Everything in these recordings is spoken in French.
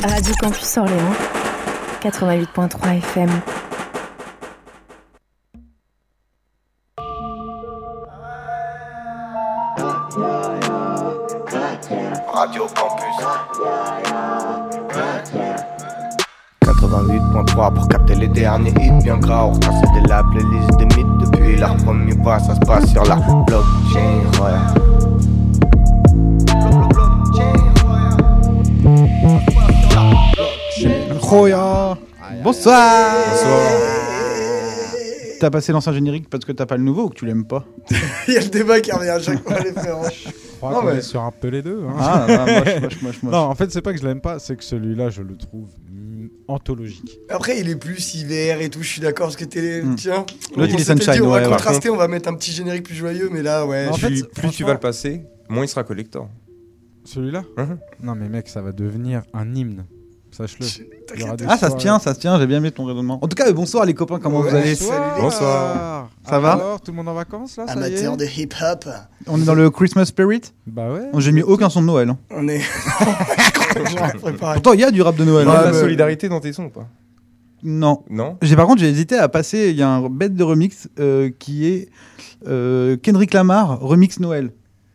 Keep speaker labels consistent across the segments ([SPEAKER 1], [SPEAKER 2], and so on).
[SPEAKER 1] Radio Campus Orléans, 88.3 FM.
[SPEAKER 2] Radio Campus 88.3 pour capter les derniers hits bien gras. On retrace de la playlist des mythes depuis leur premier pas. Ça se passe sur la blockchain,
[SPEAKER 3] Roya. Bonsoir. T'as passé l'ancien générique parce que t'as pas le nouveau ou que tu l'aimes pas?
[SPEAKER 4] Il y a le débat qui revient à chaque fois, les frères.
[SPEAKER 5] Je crois qu'on est sur un peu les deux. Hein.
[SPEAKER 3] Ah, moche.
[SPEAKER 5] Non, en fait, c'est pas que je l'aime pas, c'est que celui-là, je le trouve anthologique.
[SPEAKER 4] Après, il est plus hiver et tout, je suis d'accord, parce que t'es... Tiens,
[SPEAKER 3] L'autre, il est
[SPEAKER 4] s'était dit,
[SPEAKER 3] sunshine,
[SPEAKER 4] on va
[SPEAKER 3] ouais.
[SPEAKER 4] contraster, on va mettre un petit générique plus joyeux, mais là, ouais.
[SPEAKER 5] En fait,
[SPEAKER 6] Plus tu vas le passer, moins il sera collector.
[SPEAKER 5] Celui-là Non, mais mec, ça va devenir un hymne. Sache-le. Il y aura des
[SPEAKER 3] Ah, ça se
[SPEAKER 5] soirées.
[SPEAKER 3] tient, j'ai bien aimé ton raisonnement. En tout cas, bonsoir les copains, comment vous allez?
[SPEAKER 6] Bonsoir.
[SPEAKER 3] Ça va
[SPEAKER 5] Alors, tout le monde en vacances là, ça y est
[SPEAKER 4] Amateur de hip-hop.
[SPEAKER 3] On est dans le Christmas spirit?
[SPEAKER 5] Bah ouais.
[SPEAKER 3] J'ai mis aucun son de Noël. Hein.
[SPEAKER 4] On est... préparé.
[SPEAKER 3] Pourtant, il y a du rap de Noël.
[SPEAKER 6] Il y a
[SPEAKER 3] hein.
[SPEAKER 6] de la solidarité dans tes sons ou pas?
[SPEAKER 3] Non.
[SPEAKER 6] Non.
[SPEAKER 3] Par contre, j'ai hésité à passer. Il y a un bête de remix qui est Kendrick Lamar remix Noël.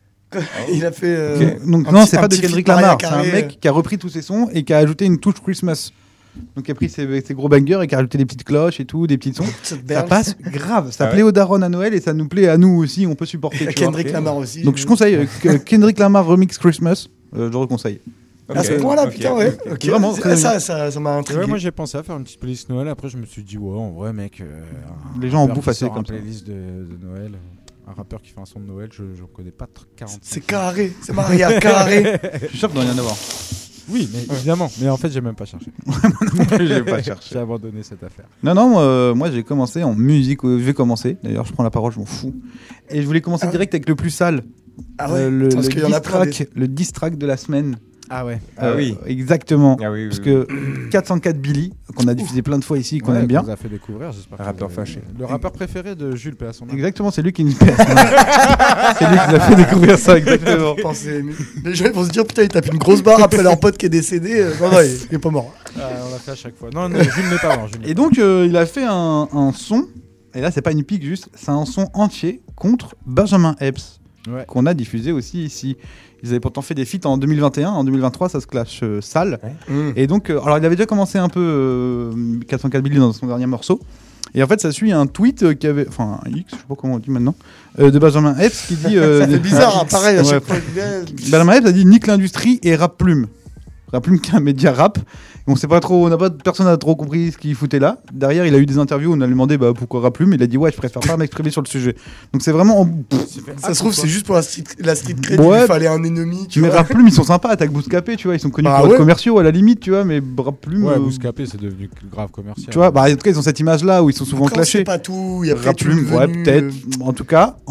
[SPEAKER 4] Il a fait...
[SPEAKER 3] Donc
[SPEAKER 4] un
[SPEAKER 3] non,
[SPEAKER 4] petit-
[SPEAKER 3] c'est
[SPEAKER 4] un
[SPEAKER 3] pas de
[SPEAKER 4] petit
[SPEAKER 3] Kendrick
[SPEAKER 4] feat Mariah
[SPEAKER 3] Lamar, c'est un
[SPEAKER 4] Carey.
[SPEAKER 3] mec qui a repris tous ses sons et qui a ajouté une touche Christmas. Donc il a pris ses gros bangers et qui a ajouté des petites cloches et tout, des petits sons.
[SPEAKER 4] Cette
[SPEAKER 3] Ça
[SPEAKER 4] berge.
[SPEAKER 3] passe grave. Ça
[SPEAKER 6] Ah ouais.
[SPEAKER 3] plaît aux darons à Noël et ça nous plaît à nous aussi. On peut supporter.
[SPEAKER 4] Et à
[SPEAKER 3] tu vois.
[SPEAKER 4] Kendrick Lamar aussi.
[SPEAKER 3] Donc je conseille Kendrick Lamar remix Christmas. Je conseille.
[SPEAKER 4] À ce point-là, putain, ouais. Ok.
[SPEAKER 3] Vraiment, très bien.
[SPEAKER 4] Ça m'a
[SPEAKER 5] Et
[SPEAKER 4] intrigué.
[SPEAKER 5] ouais, moi j'ai pensé à faire une petite playlist Noël. Après, je me suis dit, ouais, en vrai, mec.
[SPEAKER 3] Les gens en bouffent assez comme ça.
[SPEAKER 5] Une playlist de Noël. Un rappeur qui fait un son de Noël, je connais pas 40.
[SPEAKER 4] C'est carré, c'est Maria Carré.
[SPEAKER 3] Je suis sûr qu'il doit y en avoir.
[SPEAKER 5] Oui, mais évidemment. Mais en fait, j'ai même pas cherché.
[SPEAKER 3] J'ai pas cherché.
[SPEAKER 5] J'ai abandonné cette affaire.
[SPEAKER 3] Non, moi j'ai commencé en musique. Je vais commencer. D'ailleurs, je prends la parole, je m'en fous. Et je voulais commencer direct avec le plus sale.
[SPEAKER 4] Ah ouais,
[SPEAKER 3] le
[SPEAKER 4] parce qu'il y en a plein.
[SPEAKER 3] le diss track de la semaine.
[SPEAKER 5] Ah ouais.
[SPEAKER 6] Ah oui.
[SPEAKER 3] Exactement.
[SPEAKER 6] Ah oui,
[SPEAKER 3] Parce
[SPEAKER 6] oui,
[SPEAKER 3] que 404 Billy, qu'on a diffusé plein de fois ici, qu'on aime bien.
[SPEAKER 5] Vous a fait découvrir, j'espère.
[SPEAKER 6] Rappeur
[SPEAKER 5] que-
[SPEAKER 6] fâché.
[SPEAKER 5] Le rappeur préféré de Jules P à son âme.
[SPEAKER 3] Exactement, c'est lui qui nous pèse. C'est lui qui nous a fait découvrir ça, exactement.
[SPEAKER 4] Les gens ils vont se dire putain, ils tapent une grosse barre après leur pote qui est décédé. Non, il est pas mort.
[SPEAKER 5] On l'a fait à chaque fois. Non, Jules n'est pas mort. Jules n'est
[SPEAKER 3] Et donc, il a fait un son, et là, c'est pas une pique juste, c'est un son entier contre Benjamin Epps,
[SPEAKER 5] Ouais.
[SPEAKER 3] qu'on a diffusé aussi ici. Ils avaient pourtant fait des feats en 2021, en 2023, ça se clash sale. Et donc, alors il avait déjà commencé un peu 404 Billy dans son dernier morceau. Et en fait, ça suit un tweet qui avait, enfin un X, je sais pas comment on dit maintenant, de Benjamin Epps qui dit.
[SPEAKER 4] Ça fait bizarre, hein, pareil à
[SPEAKER 3] Ouais.
[SPEAKER 4] chaque fois.
[SPEAKER 3] Benjamin Epps a dit nique l'industrie et Rap Plume. Rap Plume qui est un média rap. On sait pas trop, personne n'a trop compris ce qu'il foutait là. Derrière, il a eu des interviews où on a lui demandé pourquoi Rap Plume. Il a dit ouais, je préfère pas m'exprimer sur le sujet. Donc c'est vraiment.
[SPEAKER 4] Ça se trouve, c'est juste pour la street cred,
[SPEAKER 3] Ouais.
[SPEAKER 4] il fallait un ennemi. Tu
[SPEAKER 3] Mais
[SPEAKER 4] vois.
[SPEAKER 3] Rap Plume, ils sont sympas. Attaque Bouscapé, tu vois, ils sont connus
[SPEAKER 4] Ah
[SPEAKER 3] pour être
[SPEAKER 4] ouais.
[SPEAKER 3] commerciaux à la limite, tu vois. Mais Rap Plume.
[SPEAKER 5] Ouais, Bouscapé, c'est devenu grave commercial.
[SPEAKER 3] Tu vois, en tout cas, ils ont cette image-là où ils sont souvent
[SPEAKER 4] Après, on sait
[SPEAKER 3] clashés.
[SPEAKER 4] pas tout. Il y a
[SPEAKER 3] Rap
[SPEAKER 4] peut-être
[SPEAKER 3] Plume,
[SPEAKER 4] une
[SPEAKER 3] ouais,
[SPEAKER 4] venue,
[SPEAKER 3] peut-être. En tout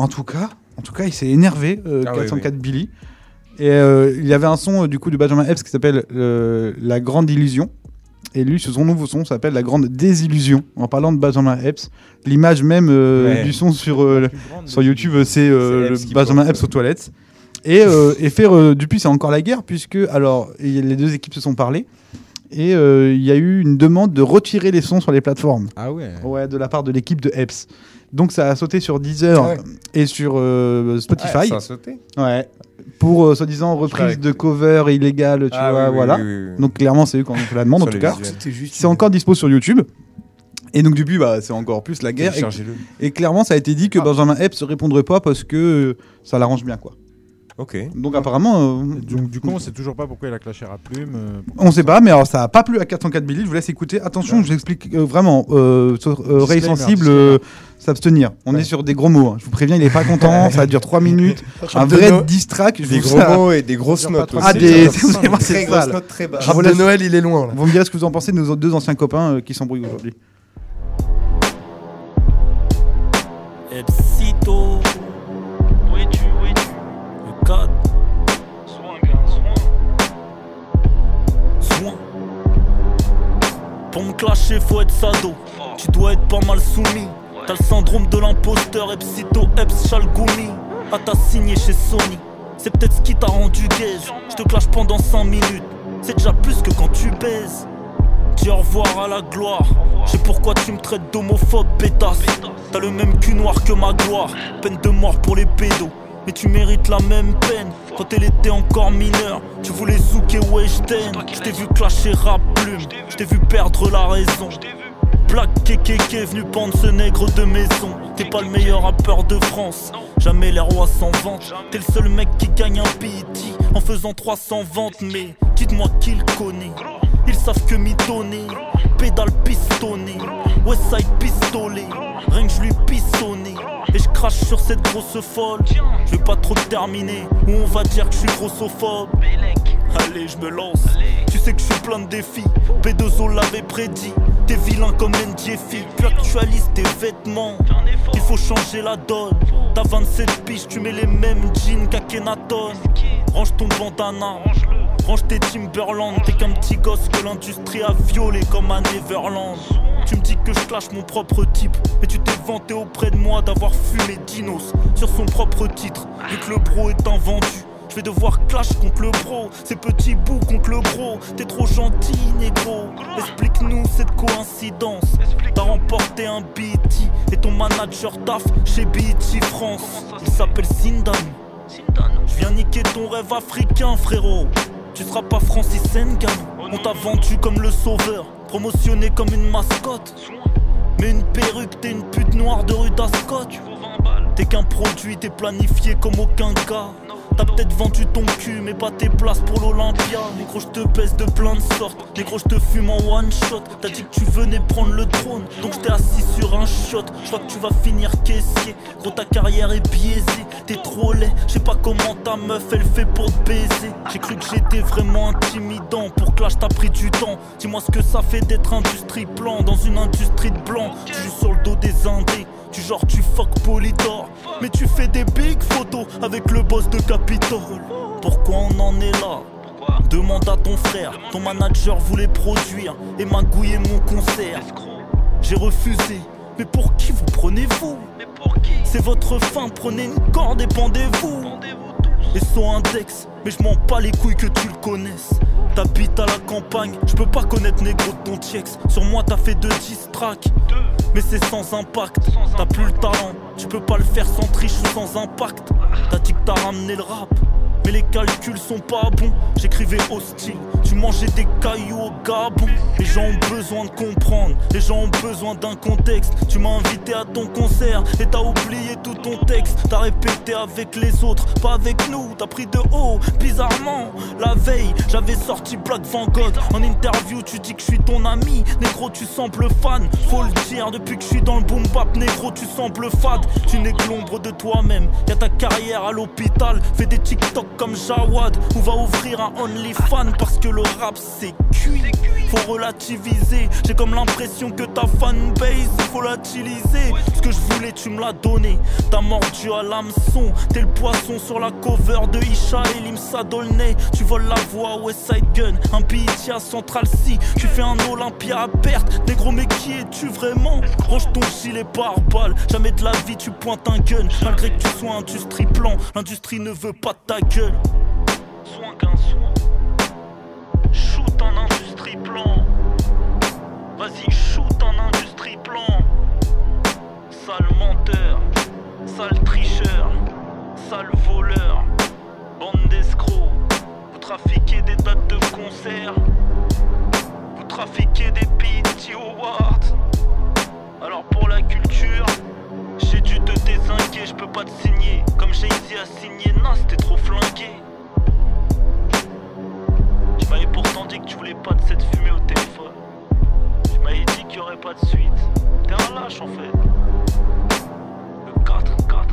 [SPEAKER 3] cas, il s'est énervé, 404 Billy. Et il y avait un son du coup de Benjamin Epps qui s'appelle La Grande Illusion. Et lui, son nouveau son s'appelle La Grande Désillusion. En parlant de Benjamin Epps, l'image même du son sur YouTube, c'est le
[SPEAKER 6] Epps qui
[SPEAKER 3] Benjamin
[SPEAKER 6] porte,
[SPEAKER 3] Epps aux toilettes. Et depuis, c'est encore la guerre, puisque alors les deux équipes se sont parlé. Et il y a eu une demande de retirer les sons sur les plateformes.
[SPEAKER 5] Ah ouais.
[SPEAKER 3] Ouais, de la part de l'équipe de Epps. Donc ça a sauté sur Deezer
[SPEAKER 4] Ouais.
[SPEAKER 3] et sur Spotify.
[SPEAKER 6] Ça a sauté.
[SPEAKER 3] Ouais. Pour soi-disant reprise de cover illégale, tu vois, voilà. Donc clairement, c'est eux qui ont fait la demande en
[SPEAKER 6] Sur
[SPEAKER 3] tout
[SPEAKER 6] les
[SPEAKER 3] cas.
[SPEAKER 6] visuels.
[SPEAKER 4] C'était juste.
[SPEAKER 3] C'est encore dispo sur YouTube. Et donc depuis, c'est encore plus la guerre.
[SPEAKER 6] Téléchargez-le.
[SPEAKER 3] Et clairement, ça a été dit que Benjamin Epps ne répondrait pas parce que ça l'arrange bien, quoi.
[SPEAKER 6] Ok.
[SPEAKER 3] Donc apparemment,
[SPEAKER 5] Donc, du coup, on sait toujours pas pourquoi il a clashé Rap Plume.
[SPEAKER 3] on sait pas, mais alors ça a pas plu à 404 Billy. Je vous laisse écouter. Attention, je vous explique vraiment. Oreilles sensibles, s'abstenir. On est sur des gros mots. Hein. Je vous préviens, il est pas content. Ça dure 3 minutes. Un vrai diss track.
[SPEAKER 6] Des gros mots et des grosses notes aussi.
[SPEAKER 3] Ah, c'est
[SPEAKER 6] très grosses
[SPEAKER 3] sale.
[SPEAKER 6] notes, très basses.
[SPEAKER 3] Je vous
[SPEAKER 4] Rap de
[SPEAKER 3] laisse-
[SPEAKER 4] Noël, il est loin. Là.
[SPEAKER 3] Vous me direz ce que vous en pensez de nos deux anciens copains qui s'embrouillent aujourd'hui.
[SPEAKER 7] Epsito. Le code. Soin. Pour me clasher, faut être sado. Tu dois être pas mal soumis. T'as le syndrome de l'imposteur. Epsito, Eps, Chalgoumi. Ah, t'as signé chez Sony. C'est peut-être ce qui t'a rendu gaze. Je te clash pendant 5 minutes. c'est déjà plus que quand tu baises. Dis au revoir à la gloire. Je sais pourquoi tu me traites d'homophobe, pétasse. T'as le même cul noir que ma gloire. Peine de mort pour les pédos. Mais tu mérites la même peine. Quand elle était encore mineure, tu voulais zouker Weshden. Je t'ai vu clasher rap plume. Je t'ai vu perdre la raison. Black Kekeke venu pendre ce nègre de maison. T'es pas le meilleur rappeur de France. Jamais les rois s'en vantent. T'es le seul mec qui gagne un BET en faisant 300 ventes. Mais dites-moi qui le connaît. Ils savent que mitonner. Pédale pistonné, Westside pistolet. Rien que je lui pissonné. Et je crache sur cette grosse folle. Je vais pas trop terminer, ou on va dire que je suis grossophobe. Allez, je me lance. Tu sais que je suis plein de défis. P2O l'avait prédit. T'es vilain comme NJFI. Tu actualises tes vêtements. Il faut changer la donne. T'as 27 piges, tu mets les mêmes jeans qu'Akhenaton. Range ton bandana. Range tes Timberland. T'es qu'un petit gosse que l'industrie a violé comme à Neverland. Tu me dis que je clash mon propre type. Mais tu t'es vanté auprès de moi d'avoir fumé Dinos sur son propre titre. Vu que le bro est invendu, je vais devoir clash contre le bro. Ces petits bouts contre le gros. T'es trop gentil, négro. Explique-nous cette coïncidence. T'as remporté un BET et ton manager taf chez BET France. Il s'appelle Sindanu. Je viens niquer ton rêve africain, frérot. Tu seras pas Francis Ngannou. On t'a vendu comme le sauveur, promotionné comme une mascotte. Mais une perruque, t'es une pute noire de rue d'Ascot. T'es qu'un produit, t'es planifié comme aucun gars. T'as peut-être vendu ton cul, mais pas tes places pour l'Olympia. Négro, je te baisse de plein de sortes. Négro, je te fume en one shot. T'as dit que tu venais prendre le trône, donc je t'ai assis sur un shot. Je crois que tu vas finir caissier. Gros, ta carrière est biaisée. T'es trop laid, je sais pas comment ta meuf elle fait pour te baiser. J'ai cru que j'étais vraiment intimidant. Pour clash, t'as pris du temps. Dis-moi ce que ça fait d'être industrie plan dans une industrie de blanc. Tu joues sur le dos des indés. Du genre tu fuck Polydor. Mais tu fais des big photos avec le boss de Capitol. Pourquoi on en est là? Demande à ton frère. Ton manager voulait produire et magouiller mon concert. J'ai refusé. Mais pour qui vous prenez-vous? C'est votre fin, prenez une corde et pendez-vous. Et son index, mais je m'en bats les couilles que tu le connaisses. T'habites à la campagne, je peux pas connaître négro de ton tiex. Sur moi t'as fait 2 diss tracks, mais c'est sans impact. T'as plus le talent, tu peux pas le faire sans triche ou sans impact. T'as dit que t'as ramené le rap, mais les calculs sont pas bons. J'écrivais hostile, tu mangeais des cailloux au Gabon. Les gens ont besoin de comprendre, les gens ont besoin d'un contexte. Tu m'as invité à ton concert et t'as oublié tout ton texte. T'as répété avec les autres, pas avec nous. T'as pris de haut, bizarrement. La veille, j'avais sorti Black Van Gogh. En interview, tu dis que je suis ton ami. Négro, tu sembles fan, faut le dire. Depuis que je suis dans le boom bap, négro, tu sembles fade. Tu n'es que l'ombre de toi-même. Y'a ta carrière à l'hôpital, fais des TikTok comme Jawad, ou va ouvrir un OnlyFans parce que le rap c'est cuit. Faut relativiser, j'ai comme l'impression que ta fanbase volatilisée. Ce que je voulais tu me l'as donné, t'as mordu à l'hameçon. T'es le poisson sur la cover de Isha et Limsa Dolnay. Tu voles la voix à Westside Gun, un BET à Central C. Tu fais un Olympia à perte, négro mais qui es-tu vraiment? Range ton gilet par balle, jamais de la vie tu pointes un gun. Malgré que tu sois industrie plan, l'industrie ne veut pas de ta gueule. Soin qu'un soin, shoot en industrie plan. Vas-y shoot en industrie plan. Sale menteur, sale tricheur, sale voleur, bande d'escrocs. Vous trafiquez des dates de concert, vous trafiquez des BET Awards. Alors pour la culture, j'ai dû te dézinguer, je peux pas te signer. Comme Jay-Z a signé Nas, t'es trop flingué. Tu m'avais pourtant dit que tu voulais pas de cette fumée au téléphone. Tu m'avais dit qu'il y aurait pas de suite. T'es un lâche en fait. Le 4.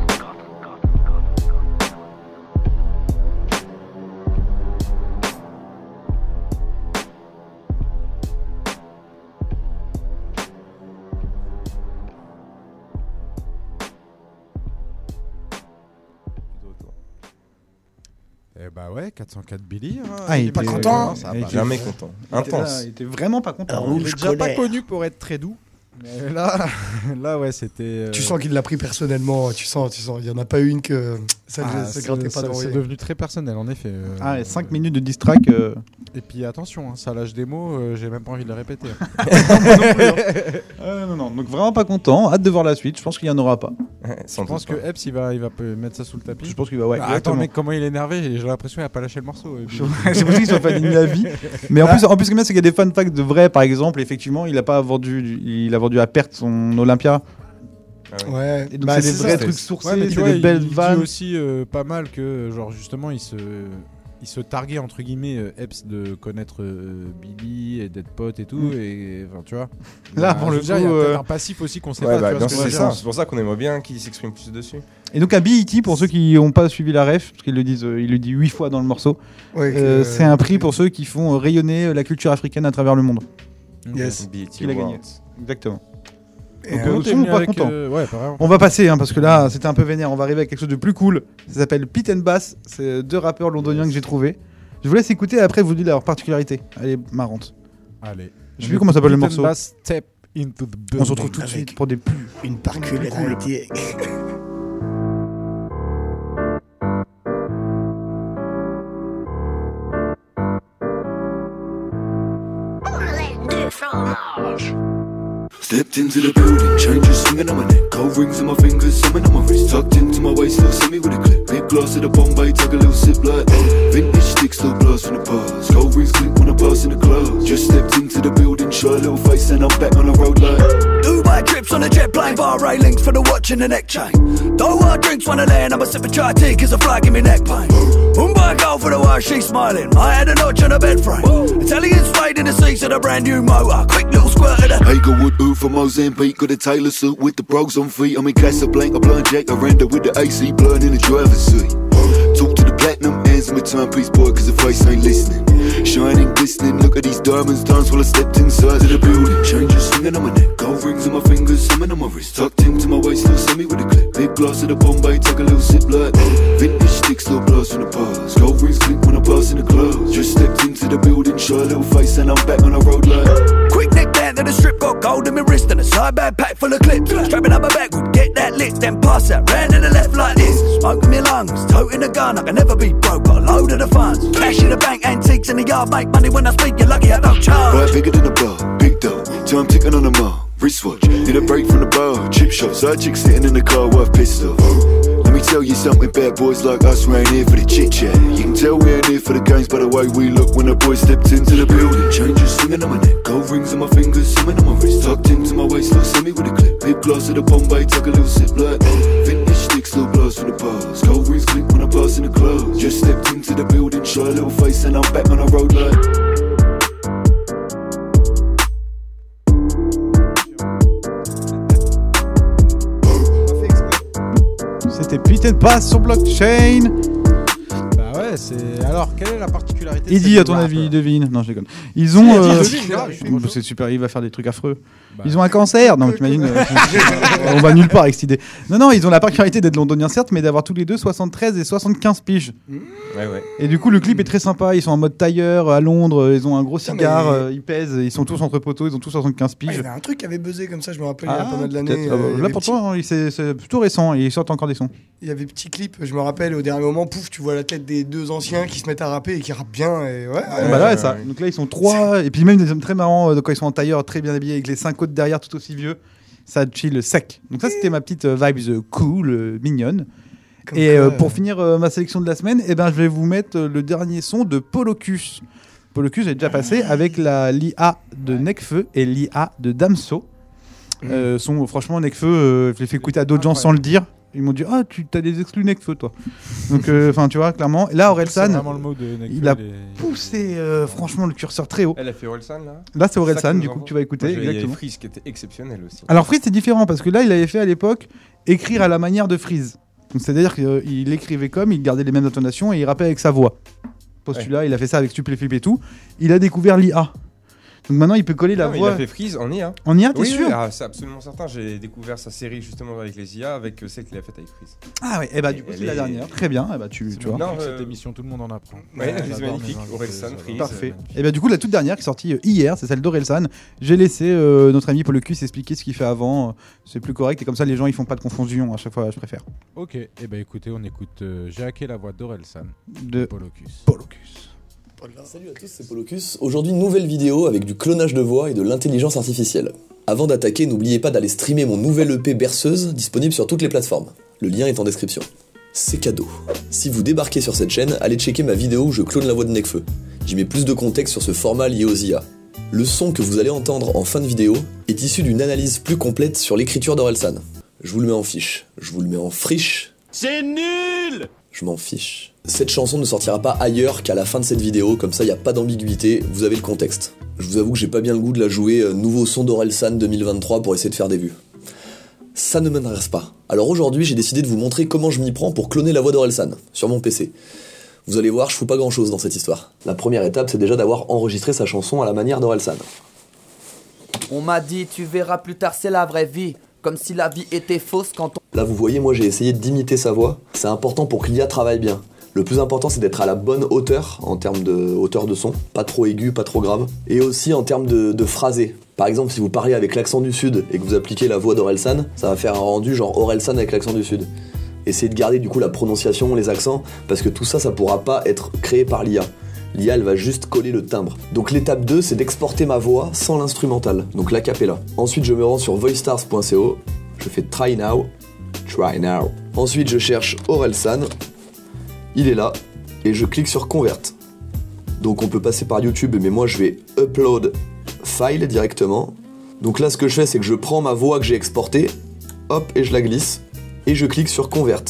[SPEAKER 5] Eh bah ouais, 404 Billy. Hein,
[SPEAKER 4] Ah, il est pas content.
[SPEAKER 6] Jamais content. Intense.
[SPEAKER 3] Il était vraiment pas content.
[SPEAKER 4] Alors,
[SPEAKER 5] Il est
[SPEAKER 4] rouge
[SPEAKER 5] déjà pas
[SPEAKER 4] colère.
[SPEAKER 5] connu pour être très doux. Mais là ouais, c'était.
[SPEAKER 4] Tu sens qu'il l'a pris personnellement. Tu sens. Il y en a pas une que ça grattait pas
[SPEAKER 5] c'est
[SPEAKER 4] d'envoyer.
[SPEAKER 5] devenu très personnel en effet.
[SPEAKER 3] Ah, et 5 minutes de diss track.
[SPEAKER 5] Et puis attention, hein, ça lâche des mots, j'ai même pas envie de les répéter.
[SPEAKER 3] Non. Donc vraiment pas content. Hâte de voir la suite. Je pense qu'il y en aura pas.
[SPEAKER 5] Je pense que Epps il va mettre ça sous le tapis.
[SPEAKER 3] Je pense qu'il va. Ouais.
[SPEAKER 5] Attends, mec, comment il est énervé. J'ai l'impression qu'il a pas lâché le morceau. Et puis...
[SPEAKER 3] C'est possible qu'il soit fan de la vie. Mais en plus, ce qui est bien, c'est qu'il y a des fun facts de vrai. Par exemple, effectivement, il a vendu à perte son Olympia.
[SPEAKER 4] Ouais.
[SPEAKER 3] Et donc c'est des vrais trucs sourcés, c'est des belles vannes.
[SPEAKER 5] Il dit aussi pas mal que genre justement il se targuait entre guillemets Epps de connaître Billy et d'être pote et tout et enfin tu vois.
[SPEAKER 3] Là pour le coup,
[SPEAKER 5] il y a peut-être un passif aussi qu'on sait pas.
[SPEAKER 6] C'est ça. C'est pour ça qu'on aimerait bien qu'il s'exprime plus dessus.
[SPEAKER 3] Et donc à BET, pour ceux qui n'ont pas suivi la ref, parce qu'il le dit 8 fois dans le morceau, c'est un prix pour ceux qui font rayonner la culture africaine à travers le monde.
[SPEAKER 4] Yes.
[SPEAKER 6] BET
[SPEAKER 3] Il a gagné.
[SPEAKER 6] Awards.
[SPEAKER 3] Exactement.
[SPEAKER 5] Donc
[SPEAKER 3] tout le monde pas content.
[SPEAKER 5] Ouais, pas vraiment.
[SPEAKER 3] On va passer parce que là c'était un peu vénère. On va arriver à quelque chose de plus cool. Ça s'appelle Pit and Bass. C'est 2 rappeurs londoniens que j'ai trouvés. Je vous laisse écouter et après vous dites leur particularité. Elle est marrante.
[SPEAKER 5] Allez.
[SPEAKER 3] Je sais plus comment s'appelle le morceau.
[SPEAKER 5] Step into the
[SPEAKER 3] On se retrouve tout de suite pour des plus.
[SPEAKER 4] Une particularité.
[SPEAKER 8] Stepped into the building, changes swinging on my neck, gold rings in my fingers, summon on my wrist, tucked into my waist, still see me with a clip. Big glass of the Bombay, take a little sip like vintage sticks, still blast from the past. Gold rings click when I pass in the club. Just stepped into the building, show a little face, and I'm back on the road like Dubai trips on a jet plane, bar railings for the watch and the neck chain. Don't want drinks when I land, I'm a sip of chai tea, cause a fly give me neck pain. Mumbai go for the way she's smiling, I had a notch on the bed frame. Italian suede in the seats of the brand new motor, quick little squirt of the Hagerwood ooh from Mozambique, got a Taylor suit with the bros on feet. I'm in Casablanca, blowing Jack Aranda with the AC blowing in the driver's seat. Talk to the platinum hands in my timepiece, boy, cause the face ain't listening. Shining, glistening, look at these diamonds, dance while I stepped inside of the building. Changes swinging on my neck, gold rings on my fingers, summon on my wrist. Tucked into my waist, still see me with a clip. Big glass of the Bombay, take a little sip like vintage sticks, still blast from the past. Gold rings click when I pass in the club. Just stepped into the building, show a little face, and I'm back on the road like quick neck down to the strip, got gold in my wrist and a side bag pack full of clips. Strapping up my back, would get that lit, then pass that round to the left like this. Smoke in my lungs, toting a gun, I can never be broke, got a load of the funds. Cash in the bank, antiques in the yard, make money when I speak, you're lucky I don't charge. Right, bigger than a bar, big dough, time ticking on the mark. Wristwatch, need a break from the bar, chip shop, side chick sitting in the car worth pissed off. Let me tell you something, bad boys like us, we ain't here for the chit chat. You can tell we ain't here for the games by the way we look when the boys stepped into the building. Changes swinging on my neck, gold rings on my fingers, summon on my wrist, tucked into my waist, still see me with a clip. Big glass of the Bombay, take a little sip like vintage sticks, still blast from the past. Gold rings click when I pass in the club. Just stepped into the building, show a little face, and I'm back on the road like
[SPEAKER 3] C'était Pit and Bass sur Blockchain.
[SPEAKER 5] Bah ouais, c'est. Alors, quelle est la particularité
[SPEAKER 3] Il dit, à ton avis, devine. Non, je déconne. Ils ont. C'est super, il va faire des trucs affreux.
[SPEAKER 5] Bah,
[SPEAKER 3] ils ont un cancer. Non, mais t'imagines. On va nulle part avec cette idée. Non, ils ont la particularité d'être londoniens, certes, mais d'avoir tous les deux 73 et 75 piges.
[SPEAKER 6] Ouais.
[SPEAKER 3] Et du coup, le clip est très sympa. Ils sont en mode tailleur à Londres. Ils ont un gros cigare. Ils pèsent. Ils sont tous entre poteaux. Ils ont tous 75 piges.
[SPEAKER 4] Il y avait un truc qui avait buzzé comme ça, je me rappelle, il y a pas mal d'années.
[SPEAKER 3] Là, pourtant, c'est plutôt récent. Ils sortent encore des sons.
[SPEAKER 4] Il y avait petit clip, je me rappelle, au dernier moment, pouf, tu vois la tête des 2 anciens qui se mettent à rapper et qui rappent bien. Et
[SPEAKER 3] là, ça. Donc là, ils sont 3. Et puis même des hommes très marrants quand ils sont en tailleur, très bien habillés, avec les 5 côtes derrière, tout aussi vieux. Ça chill sec. Donc ça, c'était ma petite vibes cool, mignonne. Comme et pour finir ma sélection de la semaine, je vais vous mettre le dernier son de Polocus. Polocus est déjà passé avec l'IA de Nekfeu et l'IA de Damso. Franchement, Nekfeu, je l'ai fait écouter à d'autres gens sans le dire. Ils m'ont dit tu as des exclus Nekfeu toi. Donc tu vois clairement. Là Orelsan, il a poussé franchement le curseur très haut.
[SPEAKER 6] Elle a fait Orelsan là.
[SPEAKER 3] Là c'est Orelsan du coup que tu vas écouter.
[SPEAKER 6] Il y a Freeze qui était exceptionnel aussi.
[SPEAKER 3] Alors Freeze c'est différent parce que là il avait fait à l'époque écrire à la manière de Freeze. Donc c'est-à-dire qu'il écrivait comme, il gardait les mêmes intonations et il rappait avec sa voix. Postulat, il a fait ça avec Stupéflip et tout. Il a découvert l'IA. Donc maintenant, il peut coller la voix.
[SPEAKER 6] Il a fait Freeze en IA.
[SPEAKER 3] En IA, t'es sûr?
[SPEAKER 6] C'est absolument certain. J'ai découvert sa série justement avec les IA, avec celle qu'il a faite avec Freeze.
[SPEAKER 3] Ah ouais, du coup, c'est la dernière. Très bien. Tu vois.
[SPEAKER 5] Dans cette émission, tout le monde en apprend.
[SPEAKER 6] Ouais, c'est magnifique. Orelsan, Freeze.
[SPEAKER 3] Parfait. Du coup, la toute dernière qui est sortie hier, c'est celle d'Orelsan. J'ai laissé notre ami Polocus expliquer ce qu'il fait avant. C'est plus correct et comme ça, les gens ils font pas de confusion. À chaque fois, je préfère.
[SPEAKER 5] Ok. Écoutez, on écoute J'ai hacké la voix d'Orelsan
[SPEAKER 3] de
[SPEAKER 5] Polocus.
[SPEAKER 4] pas de là.
[SPEAKER 9] Salut à tous, c'est Polocus. Aujourd'hui, nouvelle vidéo avec du clonage de voix et de l'intelligence artificielle. Avant d'attaquer, n'oubliez pas d'aller streamer mon nouvel EP Berceuse, disponible sur toutes les plateformes. Le lien est en description. C'est cadeau. Si vous débarquez sur cette chaîne, allez checker ma vidéo où je clone la voix de Nekfeu. J'y mets plus de contexte sur ce format lié aux IA. Le son que vous allez entendre en fin de vidéo est issu d'une analyse plus complète sur l'écriture d'Orelsan. Je vous le mets en fiche. Je vous le mets en friche.
[SPEAKER 7] C'est nul!
[SPEAKER 9] Je m'en fiche. Cette chanson ne sortira pas ailleurs qu'à la fin de cette vidéo, comme ça y a pas d'ambiguïté, vous avez le contexte. Je vous avoue que j'ai pas bien le goût de la jouer nouveau son d'Orelsan 2023 pour essayer de faire des vues. Ça ne m'intéresse pas. Alors aujourd'hui j'ai décidé de vous montrer comment je m'y prends pour cloner la voix d'Orelsan, sur mon PC. Vous allez voir, je fous pas grand chose dans cette histoire. La première étape c'est déjà d'avoir enregistré sa chanson à la manière d'Orelsan.
[SPEAKER 10] On m'a dit tu verras plus tard c'est la vraie vie. Comme si la vie était fausse quand on...
[SPEAKER 9] Là vous voyez, moi j'ai essayé d'imiter sa voix. C'est important pour que l'IA travaille bien. Le plus important c'est d'être à la bonne hauteur, en termes de hauteur de son. Pas trop aigu, pas trop grave. Et aussi en termes de phrasé. Par exemple, si vous parlez avec l'accent du Sud et que vous appliquez la voix d'Orelsan, ça va faire un rendu genre Orelsan avec l'accent du Sud. Essayez de garder du coup la prononciation, les accents, parce que tout ça, ça pourra pas être créé par l'IA. L'IA, elle va juste coller le timbre. Donc l'étape 2, c'est d'exporter ma voix sans l'instrumental, donc l'acapella. Ensuite, je me rends sur voicestars.co, je fais try now. Ensuite, je cherche Orelsan, il est là, et je clique sur convert. Donc on peut passer par YouTube, mais moi je vais upload file directement. Donc là, ce que je fais, c'est que je prends ma voix que j'ai exportée, hop, et je la glisse, et je clique sur convert.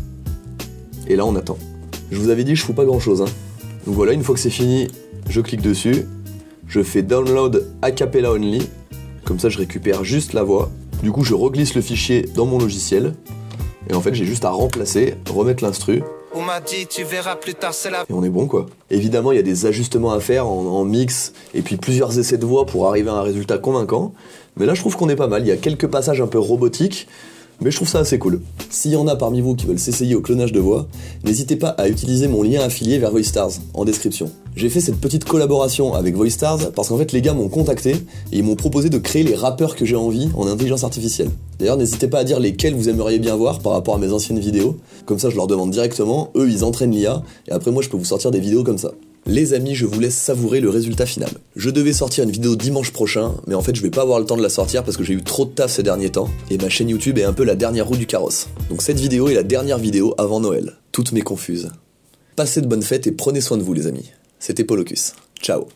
[SPEAKER 9] Et là, on attend. Je vous avais dit, je fous pas grand chose, hein. Donc voilà, une fois que c'est fini, je clique dessus, je fais download acapella only, comme ça je récupère juste la voix. Du coup je reglisse le fichier dans mon logiciel, et en fait j'ai juste à remplacer, remettre l'instru.
[SPEAKER 11] On m'a dit tu verras plus tard c'est la...
[SPEAKER 9] Et on est bon quoi. Évidemment il y a des ajustements à faire en mix, et puis plusieurs essais de voix pour arriver à un résultat convaincant. Mais là je trouve qu'on est pas mal, il y a quelques passages un peu robotiques, mais je trouve ça assez cool. S'il y en a parmi vous qui veulent s'essayer au clonage de voix, n'hésitez pas à utiliser mon lien affilié vers Voicestars, en description. J'ai fait cette petite collaboration avec Voicestars parce qu'en fait les gars m'ont contacté et ils m'ont proposé de créer les rappeurs que j'ai envie en intelligence artificielle. D'ailleurs n'hésitez pas à dire lesquels vous aimeriez bien voir par rapport à mes anciennes vidéos, comme ça je leur demande directement, eux ils entraînent l'IA, et après moi je peux vous sortir des vidéos comme ça. Les amis, je vous laisse savourer le résultat final. Je devais sortir une vidéo dimanche prochain, mais en fait je vais pas avoir le temps de la sortir parce que j'ai eu trop de taf ces derniers temps, et ma chaîne YouTube est un peu la dernière roue du carrosse. Donc cette vidéo est la dernière vidéo avant Noël. Toutes mes confuses. Passez de bonnes fêtes et prenez soin de vous les amis. C'était Polocus. Ciao.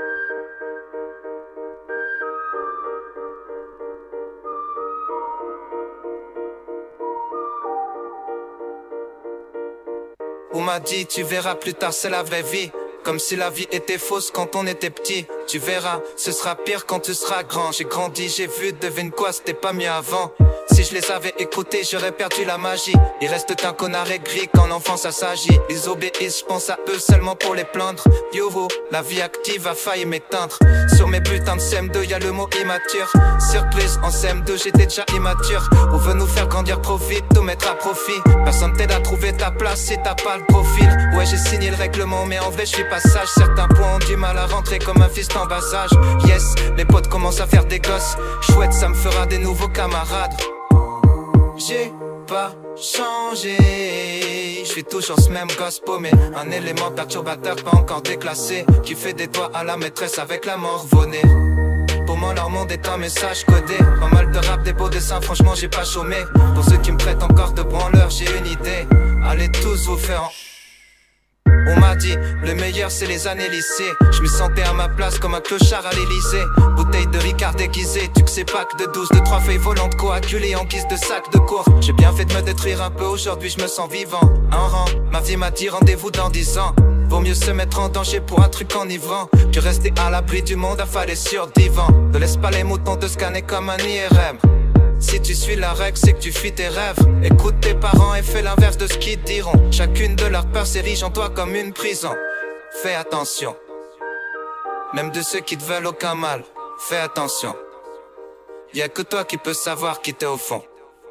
[SPEAKER 11] On m'a dit tu verras plus tard c'est la vraie vie. Comme si la vie était fausse quand on était petit. Tu verras, ce sera pire quand tu seras grand. J'ai grandi, j'ai vu, devine quoi, c'était pas mieux avant. Si je les avais écoutés, j'aurais perdu la magie. Il reste qu'un connard aigri quand l'enfance s'agit. Ils obéissent, je pense à eux seulement pour les plaindre. Yo, la vie active a failli m'éteindre. Sur mes putains de CM2, y'a le mot immature. Surprise, en CM2, j'étais déjà immature. On veut nous faire grandir trop vite, tout mettre à profit. Personne t'aide à trouver ta place si t'as pas le profil. Ouais, j'ai signé le règlement, mais en vrai, je suis pas sage. Certains points ont du mal à rentrer comme un fils en bas âge. Yes, les potes commencent à faire des gosses. Chouette, ça me fera des nouveaux camarades. J'ai pas changé, je suis toujours ce même gosse paumé. Un élément perturbateur pas encore déclassé, qui fait des doigts à la maîtresse avec la morvonnée. Pour moi leur monde est un message codé. Pas mal de rap, des beaux dessins, franchement j'ai pas chômé. Pour ceux qui me prêtent encore de branleurs, j'ai une idée. Allez tous vous faire en... On m'a dit, le meilleur c'est les années lycée. Je me sentais à ma place comme un clochard à l'Elysée. Bouteille de Ricard déguisée, tu que c'est pack de 12, de 3 feuilles volantes coagulées en guise de sac de cours. J'ai bien fait de me détruire un peu, aujourd'hui je me sens vivant. Un rang, ma vie m'a dit rendez-vous dans 10 ans. Vaut mieux se mettre en danger pour un truc enivrant que rester à l'abri du monde affalé sur divan. Ne laisse pas les moutons te scanner comme un IRM. Si tu suis la règle, c'est que tu fuis tes rêves. Écoute tes parents et fais l'inverse de ce qu'ils diront. Chacune de leurs peurs s'érige en toi comme une prison. Fais attention. Même de ceux qui te veulent aucun mal. Fais attention. Y'a que toi qui peux savoir qui t'es au fond.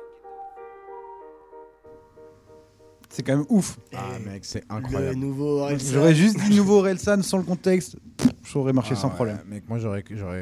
[SPEAKER 3] C'est quand même ouf.
[SPEAKER 5] Ah mec, c'est incroyable.
[SPEAKER 4] Le nouveau Orelsan.
[SPEAKER 3] J'aurais juste dit nouveau Orelsan sans le contexte. Ça aurait marché sans problème.
[SPEAKER 5] Mec, moi j'aurais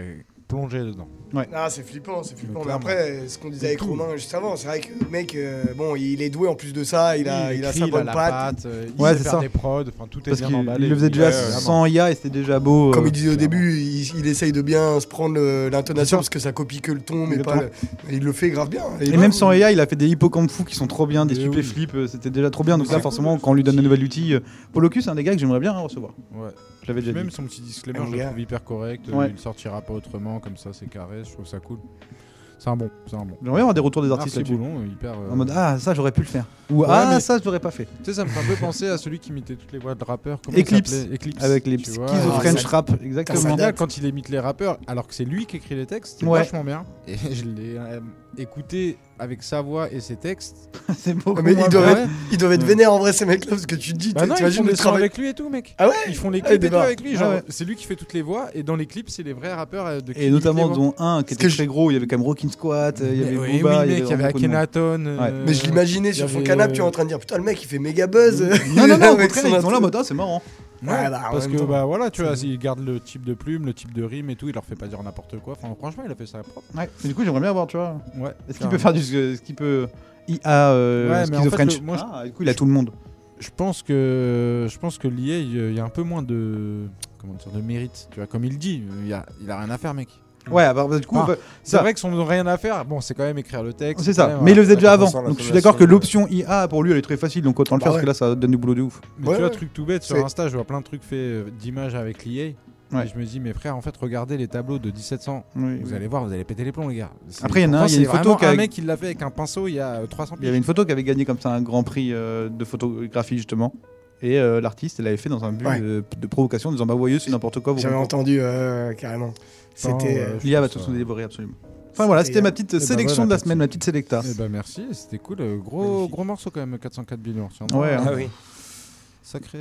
[SPEAKER 5] plonger dedans.
[SPEAKER 4] Ah, c'est flippant, c'est flippant. Mais
[SPEAKER 5] clairement.
[SPEAKER 4] après, ce qu'on disait avec
[SPEAKER 5] Tout.
[SPEAKER 4] Romain juste avant, c'est vrai que le mec, bon, il est doué en plus de ça, il a
[SPEAKER 5] écrit,
[SPEAKER 4] sa bonne
[SPEAKER 5] la
[SPEAKER 4] patte.
[SPEAKER 5] il
[SPEAKER 3] Ouais,
[SPEAKER 5] sait
[SPEAKER 3] c'est
[SPEAKER 5] faire
[SPEAKER 3] ça.
[SPEAKER 5] des prods, enfin tout est
[SPEAKER 3] Parce
[SPEAKER 5] bien
[SPEAKER 3] qu'il
[SPEAKER 5] emballé.
[SPEAKER 3] il le faisait déjà
[SPEAKER 5] Ouais,
[SPEAKER 3] sans IA et c'était déjà beau.
[SPEAKER 4] Comme il disait au
[SPEAKER 5] clairement.
[SPEAKER 4] début, il essaye de bien se prendre
[SPEAKER 3] C'est
[SPEAKER 4] l'intonation
[SPEAKER 3] ça.
[SPEAKER 4] parce que ça copie que le ton, mais
[SPEAKER 3] Exactement.
[SPEAKER 4] pas il le fait grave bien.
[SPEAKER 3] Et même sans IA, il a fait des hippocampes fous qui sont trop bien, des
[SPEAKER 5] Mais
[SPEAKER 3] stupéflips, c'était déjà trop bien. Donc
[SPEAKER 5] C'est
[SPEAKER 3] là, forcément, quand on lui donne un nouvel outil, Poloku, c'est un des gars que j'aimerais bien recevoir.
[SPEAKER 5] Ouais.
[SPEAKER 3] Je l'avais déjà
[SPEAKER 5] Même
[SPEAKER 3] dit.
[SPEAKER 5] son petit disclaimer,
[SPEAKER 4] Un
[SPEAKER 5] je le
[SPEAKER 4] gars.
[SPEAKER 5] trouve hyper correct.
[SPEAKER 3] Ouais.
[SPEAKER 5] Il sortira pas autrement, comme ça, c'est carré. Je trouve ça cool. C'est un bon.
[SPEAKER 3] J'aimerais bien avoir des retours des artistes
[SPEAKER 5] Arc
[SPEAKER 3] là-dessus.
[SPEAKER 5] Boulon, hyper.
[SPEAKER 3] En mode ça j'aurais pu le faire. Ou
[SPEAKER 5] Ouais,
[SPEAKER 3] mais
[SPEAKER 5] mais-
[SPEAKER 3] ça je l'aurais pas fait.
[SPEAKER 5] Tu sais, ça me fait un peu penser à celui qui imitait toutes les voix de rappeurs. Comment
[SPEAKER 3] Eclipse.
[SPEAKER 5] il s'appelait Eclipse.
[SPEAKER 3] Avec les
[SPEAKER 5] tu vois.
[SPEAKER 3] schizo
[SPEAKER 4] Ah,
[SPEAKER 3] French
[SPEAKER 4] ça-
[SPEAKER 3] rap,
[SPEAKER 5] Au
[SPEAKER 3] exactement.
[SPEAKER 4] ça
[SPEAKER 5] final,
[SPEAKER 4] date.
[SPEAKER 5] quand il imite les rappeurs, alors que c'est lui qui écrit les textes, c'est
[SPEAKER 3] Ouais.
[SPEAKER 5] vachement bien. Et je l'ai écouté avec sa voix et ses textes.
[SPEAKER 3] C'est beaucoup
[SPEAKER 4] Mais
[SPEAKER 3] moins
[SPEAKER 4] ils doivent
[SPEAKER 3] bien.
[SPEAKER 4] être, ils doivent être vénères en vrai ces mecs-là parce que tu te dis,
[SPEAKER 5] Bah non, ils
[SPEAKER 4] t'imagines
[SPEAKER 5] font
[SPEAKER 4] le
[SPEAKER 5] des sons
[SPEAKER 4] travail.
[SPEAKER 5] avec lui et tout, mec.
[SPEAKER 4] Ah ouais.
[SPEAKER 5] Ils font les
[SPEAKER 4] Ah,
[SPEAKER 5] clips
[SPEAKER 4] des
[SPEAKER 5] et tout
[SPEAKER 4] barres.
[SPEAKER 5] avec lui.
[SPEAKER 3] Ah
[SPEAKER 5] Genre,
[SPEAKER 3] ouais.
[SPEAKER 5] c'est lui qui fait toutes les voix et dans les clips, c'est les vrais rappeurs de qui
[SPEAKER 3] Et
[SPEAKER 5] imitent
[SPEAKER 3] notamment
[SPEAKER 5] les voix.
[SPEAKER 3] dont un qui était
[SPEAKER 4] que
[SPEAKER 3] très gros, il y avait quand même Rockin' Squat, il y avait
[SPEAKER 5] Oui,
[SPEAKER 3] Booba,
[SPEAKER 5] oui, mec, il y avait
[SPEAKER 3] beaucoup de monde.
[SPEAKER 5] Akhenaton.
[SPEAKER 4] Mais je l'imaginais
[SPEAKER 5] il y
[SPEAKER 4] sur son
[SPEAKER 5] avait,
[SPEAKER 4] canapé, tu es en train de dire putain le mec il fait méga buzz.
[SPEAKER 3] Non, non, non, au
[SPEAKER 4] Avec
[SPEAKER 3] contraire,
[SPEAKER 4] son
[SPEAKER 3] ils sont là en
[SPEAKER 4] intro.
[SPEAKER 3] mode c'est marrant.
[SPEAKER 5] Ouais,
[SPEAKER 4] Ouais, bah, en
[SPEAKER 5] parce
[SPEAKER 4] même
[SPEAKER 5] que
[SPEAKER 4] temps.
[SPEAKER 5] bah voilà, tu vois, il garde le type de plume, le type de rime et tout, il leur fait pas dire n'importe quoi. Enfin, franchement, il a fait ça propre.
[SPEAKER 3] Ouais. Mais du coup, j'aimerais bien voir, tu vois.
[SPEAKER 5] Ouais.
[SPEAKER 3] Est-ce qu'il peut faire ce qu'il peut IA
[SPEAKER 5] mais en
[SPEAKER 3] schizo
[SPEAKER 5] fait,
[SPEAKER 3] French
[SPEAKER 5] moi,
[SPEAKER 3] du coup, il a tout le monde.
[SPEAKER 5] Je pense que l'IA, il y a un peu moins de mérite. Tu vois, comme il dit, il a rien à faire, mec.
[SPEAKER 3] Ouais, du coup,
[SPEAKER 5] Ah, c'est
[SPEAKER 3] ça-
[SPEAKER 5] vrai que son rien à faire, bon, c'est quand même écrire le texte.
[SPEAKER 3] c'est
[SPEAKER 5] quand
[SPEAKER 3] ça.
[SPEAKER 5] même,
[SPEAKER 3] Mais il le faisait déjà avant.
[SPEAKER 6] attention à
[SPEAKER 3] Donc je suis
[SPEAKER 6] l'intonation,
[SPEAKER 3] d'accord que l'option IA pour lui elle est très facile, donc autant le
[SPEAKER 4] Bah
[SPEAKER 3] faire
[SPEAKER 4] ouais.
[SPEAKER 3] parce que là ça donne du boulot de ouf.
[SPEAKER 5] Mais
[SPEAKER 4] Ouais,
[SPEAKER 5] tu vois,
[SPEAKER 4] ouais.
[SPEAKER 5] truc tout bête, sur
[SPEAKER 4] C'est-
[SPEAKER 5] Insta, je vois plein de trucs faits d'images avec l'IA.
[SPEAKER 3] Ouais.
[SPEAKER 5] Et je me dis, mais frère, en fait, regardez les tableaux de 1700.
[SPEAKER 3] Oui,
[SPEAKER 5] Vous
[SPEAKER 3] oui.
[SPEAKER 5] allez voir, vous allez péter les plombs, les gars.
[SPEAKER 3] Après, il y en a un,
[SPEAKER 5] Pourtant,
[SPEAKER 3] il y a une
[SPEAKER 5] c'est
[SPEAKER 3] photo
[SPEAKER 5] vraiment
[SPEAKER 3] qui a-
[SPEAKER 5] un mec qui l'a fait avec un pinceau il y a 300
[SPEAKER 3] Il y avait une photo qui avait gagné comme ça un grand prix de photographie justement. Et l'artiste, elle l'avait fait dans un but
[SPEAKER 4] Ouais.
[SPEAKER 3] de provocation, en disant bah voyez, c'est n'importe quoi. vous
[SPEAKER 4] J'avais
[SPEAKER 3] comprenez.
[SPEAKER 4] entendu carrément. C'était.
[SPEAKER 5] ouais.
[SPEAKER 3] L'IA va
[SPEAKER 5] je trouve
[SPEAKER 3] tous nous
[SPEAKER 5] ça-
[SPEAKER 3] dévorer absolument. Enfin voilà, c'était ma petite
[SPEAKER 5] ben
[SPEAKER 3] sélection
[SPEAKER 5] voilà,
[SPEAKER 3] de la
[SPEAKER 5] petite-
[SPEAKER 3] semaine, ma petite sélecta.
[SPEAKER 5] Eh ben merci, c'était cool. Gros morceau quand même, 404 billions.
[SPEAKER 3] Ouais, hein.
[SPEAKER 6] Ah oui.
[SPEAKER 5] Sacré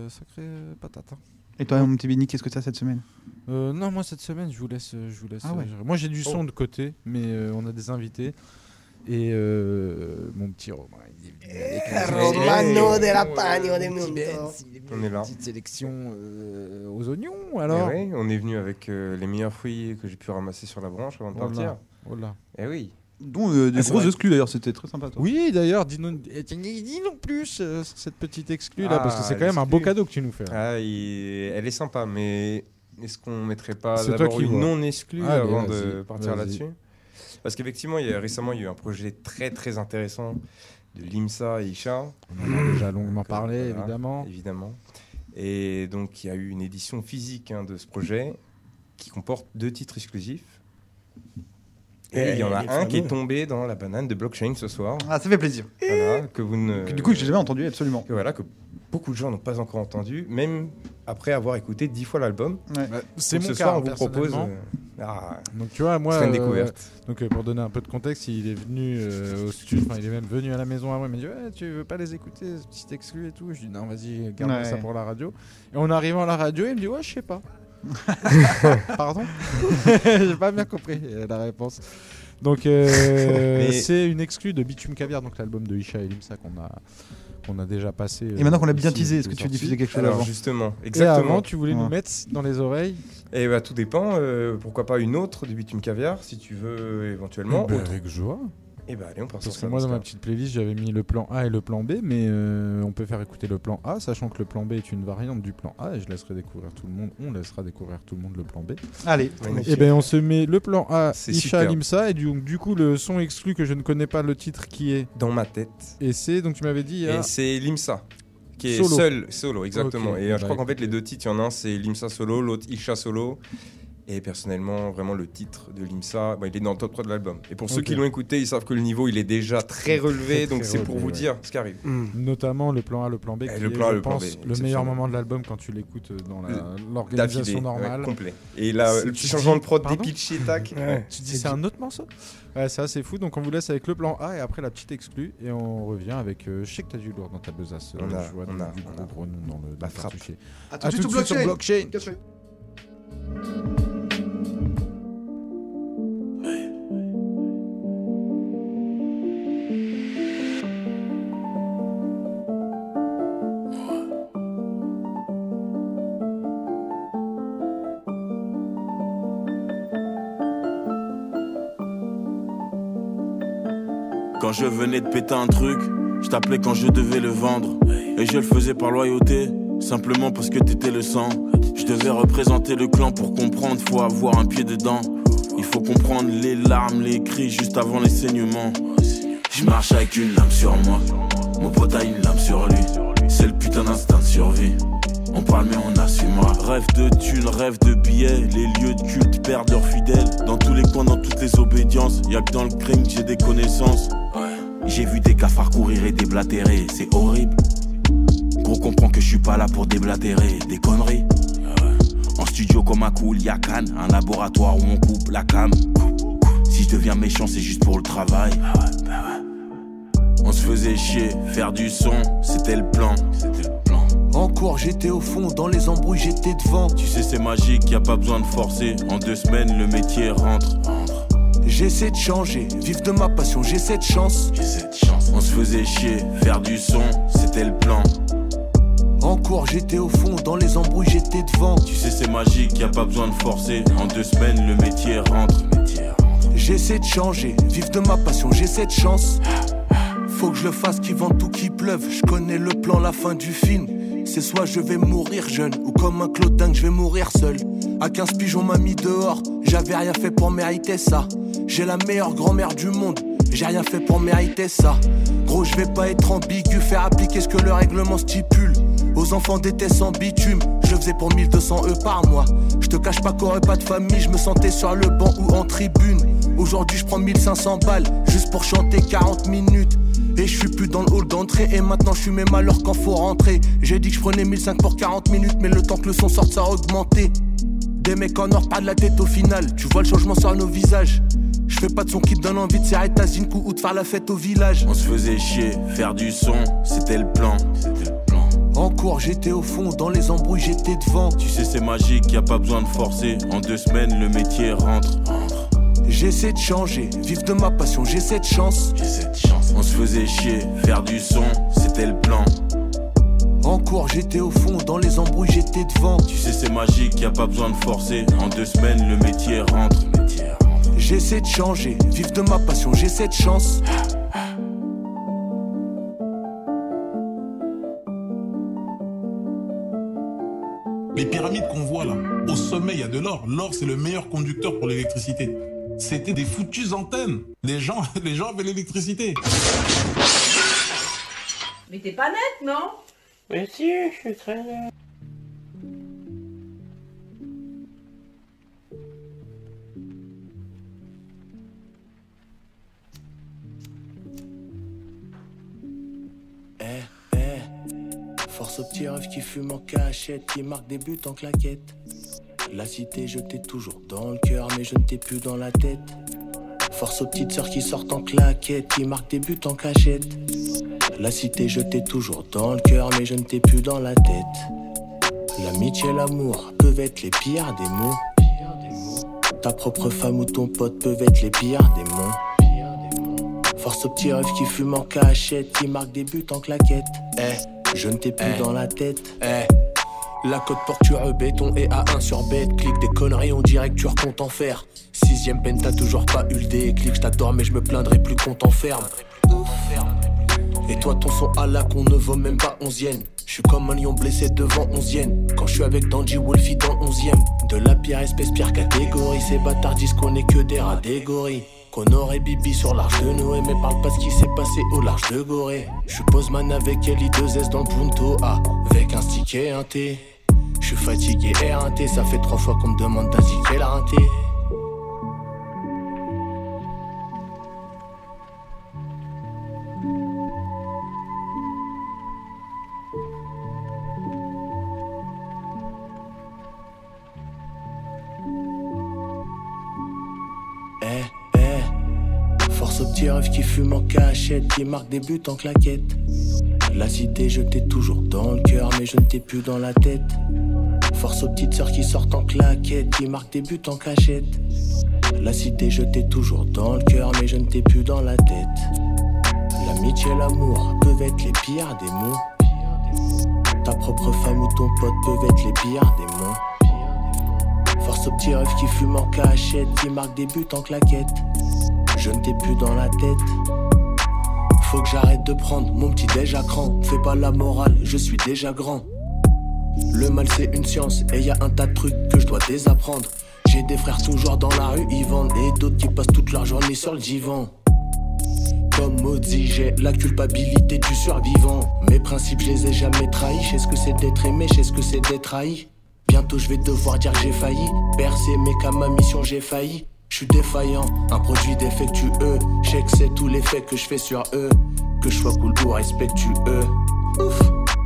[SPEAKER 5] patate. hein.
[SPEAKER 3] Et toi, mon petit Benny, qu'est-ce que tu as cette semaine?
[SPEAKER 5] Non, moi cette semaine, je vous laisse.
[SPEAKER 3] Ah ouais.
[SPEAKER 5] gérer. Moi j'ai du son de côté, mais on a des invités. Et mon petit Romain, il est venu avec
[SPEAKER 4] Romano de la Pagno de
[SPEAKER 5] un petit
[SPEAKER 4] Mundo.
[SPEAKER 5] Benz, il est venu
[SPEAKER 6] On
[SPEAKER 5] avec
[SPEAKER 6] est là.
[SPEAKER 5] une petite sélection aux oignons.
[SPEAKER 6] Et
[SPEAKER 5] Alors
[SPEAKER 6] ouais, on est venu avec les meilleurs fruits que j'ai pu ramasser sur la branche avant de partir.
[SPEAKER 5] Oh là.
[SPEAKER 6] Eh oui.
[SPEAKER 3] Dont des
[SPEAKER 4] c'est
[SPEAKER 3] gros
[SPEAKER 4] vrai.
[SPEAKER 3] exclus d'ailleurs, c'était très sympa. Toi.
[SPEAKER 5] Oui, d'ailleurs, dis-nous plus sur cette petite exclue là,
[SPEAKER 6] Ah,
[SPEAKER 5] parce que c'est quand même un beau
[SPEAKER 6] l'exclu.
[SPEAKER 5] cadeau que tu nous fais. là.
[SPEAKER 6] Ah, elle est sympa, mais est-ce qu'on mettrait pas
[SPEAKER 5] C'est toi
[SPEAKER 6] d'abord
[SPEAKER 5] qui
[SPEAKER 6] une
[SPEAKER 5] vois.
[SPEAKER 6] non exclue
[SPEAKER 5] Allez,
[SPEAKER 6] avant de
[SPEAKER 5] vas-y,
[SPEAKER 6] partir
[SPEAKER 5] vas-y.
[SPEAKER 6] là-dessus? Parce qu'effectivement, récemment, il y a eu un projet très très intéressant de Limsa et Isha.
[SPEAKER 5] On en a déjà longuement parlé,
[SPEAKER 6] Voilà,
[SPEAKER 5] évidemment.
[SPEAKER 6] évidemment. Et donc, il y a eu une édition physique de ce projet qui comporte 2 titres exclusifs. Et il y en a
[SPEAKER 4] les
[SPEAKER 6] un qui est
[SPEAKER 4] fameux.
[SPEAKER 6] tombé dans la banane de blockchain ce soir.
[SPEAKER 3] Ah, ça fait plaisir.
[SPEAKER 6] Voilà, que vous ne...
[SPEAKER 3] Du coup, je l'ai jamais entendu absolument.
[SPEAKER 6] que voilà, que beaucoup de gens n'ont pas encore entendu, même après avoir écouté 10 fois l'album.
[SPEAKER 3] Ouais.
[SPEAKER 5] C'est
[SPEAKER 6] Donc
[SPEAKER 5] mon
[SPEAKER 6] ce
[SPEAKER 5] cas,
[SPEAKER 6] soir, on
[SPEAKER 5] hein,
[SPEAKER 6] vous propose.
[SPEAKER 5] personnellement.
[SPEAKER 6] Ah,
[SPEAKER 5] Donc tu vois, moi,
[SPEAKER 6] ce serait une découverte.
[SPEAKER 5] donc pour donner un peu de contexte, il est venu au studio, enfin il est même venu à la maison avant, il m'a dit ouais, tu veux pas les écouter, ce petit exclu et tout. Je dis non, vas-y, garde
[SPEAKER 3] Ouais.
[SPEAKER 5] ça pour la radio. Et en arrivant à la radio, il me dit ouais, je sais pas. Pardon. J'ai pas bien compris la réponse. Donc c'est une exclue de Bitume Caviar, donc l'album de Isha et Limsa qu'on a déjà passé.
[SPEAKER 3] Et maintenant qu'on l'a bien
[SPEAKER 5] ici,
[SPEAKER 3] teasé,
[SPEAKER 5] qui
[SPEAKER 3] est-ce que tu
[SPEAKER 5] sorti.
[SPEAKER 3] diffusais quelque chose
[SPEAKER 6] Alors
[SPEAKER 3] avant?
[SPEAKER 6] justement,
[SPEAKER 5] Et
[SPEAKER 6] exactement.
[SPEAKER 5] avant, tu voulais nous
[SPEAKER 3] Ouais.
[SPEAKER 5] mettre dans les oreilles.
[SPEAKER 6] Et bah, tout dépend. Pourquoi pas une autre de Bitume Caviar, si tu veux éventuellement.
[SPEAKER 5] Ben,
[SPEAKER 6] autre.
[SPEAKER 5] avec joie.
[SPEAKER 6] Et bah allez, on part sur
[SPEAKER 5] Parce que
[SPEAKER 6] ça.
[SPEAKER 5] moi, dans ma
[SPEAKER 6] Oscar.
[SPEAKER 5] petite playlist, j'avais mis le plan A et le plan B, mais on peut faire écouter le plan A, sachant que le plan B est une variante du plan A, et je laisserai découvrir tout le monde. On laissera découvrir tout le monde le plan B.
[SPEAKER 3] Allez.
[SPEAKER 6] Magnifique.
[SPEAKER 5] Et ben, on se met le plan A,
[SPEAKER 6] C'est
[SPEAKER 5] Isha
[SPEAKER 6] superbe.
[SPEAKER 5] Limsa, et du coup, le son exclu que je ne connais pas le titre qui est.
[SPEAKER 6] Dans ma tête.
[SPEAKER 5] Et c'est, donc tu m'avais dit.
[SPEAKER 6] Et c'est Limsa. Qui est
[SPEAKER 5] Solo.
[SPEAKER 6] seul, solo, exactement.
[SPEAKER 5] Ok,
[SPEAKER 6] Et
[SPEAKER 5] bah,
[SPEAKER 6] je crois qu'en
[SPEAKER 5] écoute.
[SPEAKER 6] fait, les 2 titres, il y en a un, c'est Limsa solo, l'autre Isha solo. Et personnellement, vraiment, le titre de Limsa, il est dans le top 3 de l'album. Et pour ceux
[SPEAKER 5] Ok.
[SPEAKER 6] qui l'ont écouté, ils savent que le niveau, il est déjà très relevé.
[SPEAKER 5] très
[SPEAKER 6] Donc c'est pour
[SPEAKER 5] relevé,
[SPEAKER 6] vous
[SPEAKER 5] ouais.
[SPEAKER 6] dire ce qui arrive.
[SPEAKER 5] Notamment le plan A, le plan B, qui
[SPEAKER 6] le
[SPEAKER 5] est,
[SPEAKER 6] plan A,
[SPEAKER 5] je
[SPEAKER 6] le plan
[SPEAKER 5] pense,
[SPEAKER 6] B,
[SPEAKER 5] le
[SPEAKER 6] exceptionnel.
[SPEAKER 5] meilleur moment de l'album quand tu l'écoutes dans l'organisation
[SPEAKER 6] D'affilée,
[SPEAKER 5] normale.
[SPEAKER 6] ouais, complet. Et là,
[SPEAKER 5] C'est-
[SPEAKER 6] le
[SPEAKER 5] tu
[SPEAKER 6] petit changement
[SPEAKER 5] dis-
[SPEAKER 6] de prod
[SPEAKER 5] pardon
[SPEAKER 6] dépitché, tac.
[SPEAKER 4] Ouais.
[SPEAKER 5] Tu dis c'est un autre morceau? Ouais, ça c'est fou. Donc on vous laisse avec le plan A et après la petite exclue et on revient avec. Je sais que t'as du lourd dans ta besace.
[SPEAKER 6] On a-
[SPEAKER 5] je vois
[SPEAKER 6] on a-
[SPEAKER 5] du
[SPEAKER 6] on a.
[SPEAKER 5] gros nom dans le
[SPEAKER 6] La
[SPEAKER 5] dans le
[SPEAKER 6] frappe.
[SPEAKER 5] cartouchier.
[SPEAKER 3] À
[SPEAKER 5] À tout de suite sur blockchain.
[SPEAKER 12] Quand je venais de péter un truc, je t'appelais quand je devais le vendre. Et je le faisais par loyauté, simplement parce que t'étais le sang. Je devais représenter le clan pour comprendre, faut avoir un pied dedans. Il faut comprendre les larmes, les cris juste avant les saignements. Je marche avec une lame sur moi, mon pote a une lame sur lui. C'est le putain d'instinct de survie. On parle mais on assumera. Rêve de thunes, rêve de billets. Les lieux de culte perdent leurs fidèles. Dans tous les coins, dans toutes les obédiences. Y'a que dans le crime que j'ai des connaissances. J'ai vu des cafards courir et déblatérer. C'est horrible. Gros comprends que je suis pas là pour déblatérer des conneries. En studio comme à Cool, y'a Cannes, un laboratoire où on coupe la cam. Si je deviens méchant, c'est juste pour le travail. On se faisait chier, faire du son, c'était le plan.
[SPEAKER 13] En cours, j'étais au fond, dans les embrouilles, j'étais devant.
[SPEAKER 12] Tu sais, c'est magique, y a pas besoin de forcer. En 2 semaines, le métier rentre.
[SPEAKER 13] J'essaie de changer, vivre de ma passion, j'ai cette chance.
[SPEAKER 12] On se faisait chier, faire du son, c'était le plan.
[SPEAKER 13] En cours, j'étais au fond, dans les embrouilles, j'étais devant.
[SPEAKER 12] Tu sais, c'est magique, y a pas besoin de forcer. En 2 semaines, le métier rentre.
[SPEAKER 13] J'essaie de changer, vivre de ma passion, j'ai cette chance. Faut que je le fasse, qu'il vente tout, qu'il pleuve. Je connais le plan, la fin du film. C'est soit je vais mourir jeune, ou comme un Claude dingue, je vais mourir seul. À 15 piges, on m'a mis dehors. J'avais rien fait pour mériter ça. J'ai la meilleure grand-mère du monde. J'ai rien fait pour mériter ça. Gros, je vais pas être ambigu, faire appliquer ce que le règlement stipule. Aux enfants d'été sans bitume, je le faisais pour 1200 € par mois. Je te cache pas qu'aurait pas de famille, je me sentais sur le banc ou en tribune. Aujourd'hui, je prends 1500 balles, juste pour chanter 40 minutes. Et je suis plus dans le hall d'entrée. Et maintenant je suis mes malheurs quand faut rentrer. J'ai dit que je prenais 1500 pour 40 minutes. Mais le temps que le son sorte ça a augmenté. Des mecs en or pas de la tête au final. Tu vois le changement sur nos visages. Je fais pas de son qui te donne envie de serrer ta zinkou ou de faire la fête au village.
[SPEAKER 12] On se faisait chier, faire du son, c'était le plan.
[SPEAKER 13] En cours j'étais au fond, dans les embrouilles j'étais devant.
[SPEAKER 12] Tu sais c'est magique, y a pas besoin de forcer. En 2 semaines le métier rentre.
[SPEAKER 13] J'essaie de changer, vivre de ma passion, j'ai cette chance.
[SPEAKER 12] On se faisait chier, faire du son, c'était le plan.
[SPEAKER 13] En cours j'étais au fond, dans les embrouilles j'étais devant.
[SPEAKER 12] Tu sais c'est magique, y a pas besoin de forcer. En 2 semaines le métier rentre.
[SPEAKER 13] J'essaie de changer, vivre de ma passion, j'ai cette chance.
[SPEAKER 14] Les pyramides qu'on voit là, au sommet il y a de l'or. L'or c'est le meilleur conducteur pour l'électricité. C'était des foutues antennes. Les gens avaient l'électricité.
[SPEAKER 15] Mais t'es pas net, non?
[SPEAKER 16] Mais si, je suis très net.
[SPEAKER 13] Force au petit rêve qui fume en cachette, qui marque des buts en claquette. La cité, je t'ai toujours dans le cœur, mais je ne t'ai plus dans la tête. Force aux petites sœurs qui sortent en claquette, qui marquent des buts en cachette. La cité, je t'ai toujours dans le cœur, mais je ne t'ai plus dans la tête. L'amitié et l'amour peuvent être les pires des mots. Ta propre femme ou ton pote peuvent être les pires des mots. Force aux petits rêves qui fument en cachette, qui marquent des buts en claquette. Je ne t'ai plus dans la tête. La côte porture béton et A1 sur bête. Clique des conneries, on dirait que tu recomptes en faire. 6ème peine, t'as toujours pas eu le déclic. Je t'adore mais je me plaindrai plus qu'on t'enferme. Et toi ton son à la con ne vaut même pas 11e. Je suis comme un lion blessé devant 11e. Quand je suis avec Danji Wolfie dans 11e. De la pire espèce, pire catégorie. Ces bâtards disent qu'on est que des rats des gorilles. Qu'on aurait Bibi sur l'arche de Noé, mais parle pas ce qui s'est passé au large de Gorée. Je suis Postman avec Eli2S dans le Punto A, avec un stick et un T. Je suis fatigué et un T, ça fait 3 fois qu'on me demande d'indiquer la rinté. Force aux petits rêves qui fument en cachette, qui marquent des buts en claquette. La cité, je t'ai toujours dans le cœur, mais je ne t'ai plus dans la tête. Force aux petites sœurs qui sortent en claquette, qui marquent des buts en cachette. La cité, je t'ai toujours dans le cœur, mais je ne t'ai plus dans la tête. L'amitié et l'amour peuvent être les pires des mots. Ta propre femme ou ton pote peuvent être les pires des mots. Force aux petits rêves qui fument en cachette, qui marquent des buts en claquette. Je ne t'ai plus dans la tête. Faut que j'arrête de prendre mon petit déj à cran. Fais pas la morale, je suis déjà grand. Le mal c'est une science et y a un tas de trucs que je dois désapprendre. J'ai des frères toujours dans la rue, ils vendent. Et d'autres qui passent toute leur journée sur le divan. Comme maudit, j'ai la culpabilité du survivant. Mes principes, je les ai jamais trahis. Je sais ce que c'est d'être aimé, je sais ce que c'est d'être trahi. Bientôt je vais devoir dire que j'ai failli. Percer, mais qu'à ma mission j'ai failli. Je suis défaillant, un produit défectueux. Je sais que c'est tous les faits que je fais sur eux. Que je sois cool ou respectueux. Ouf.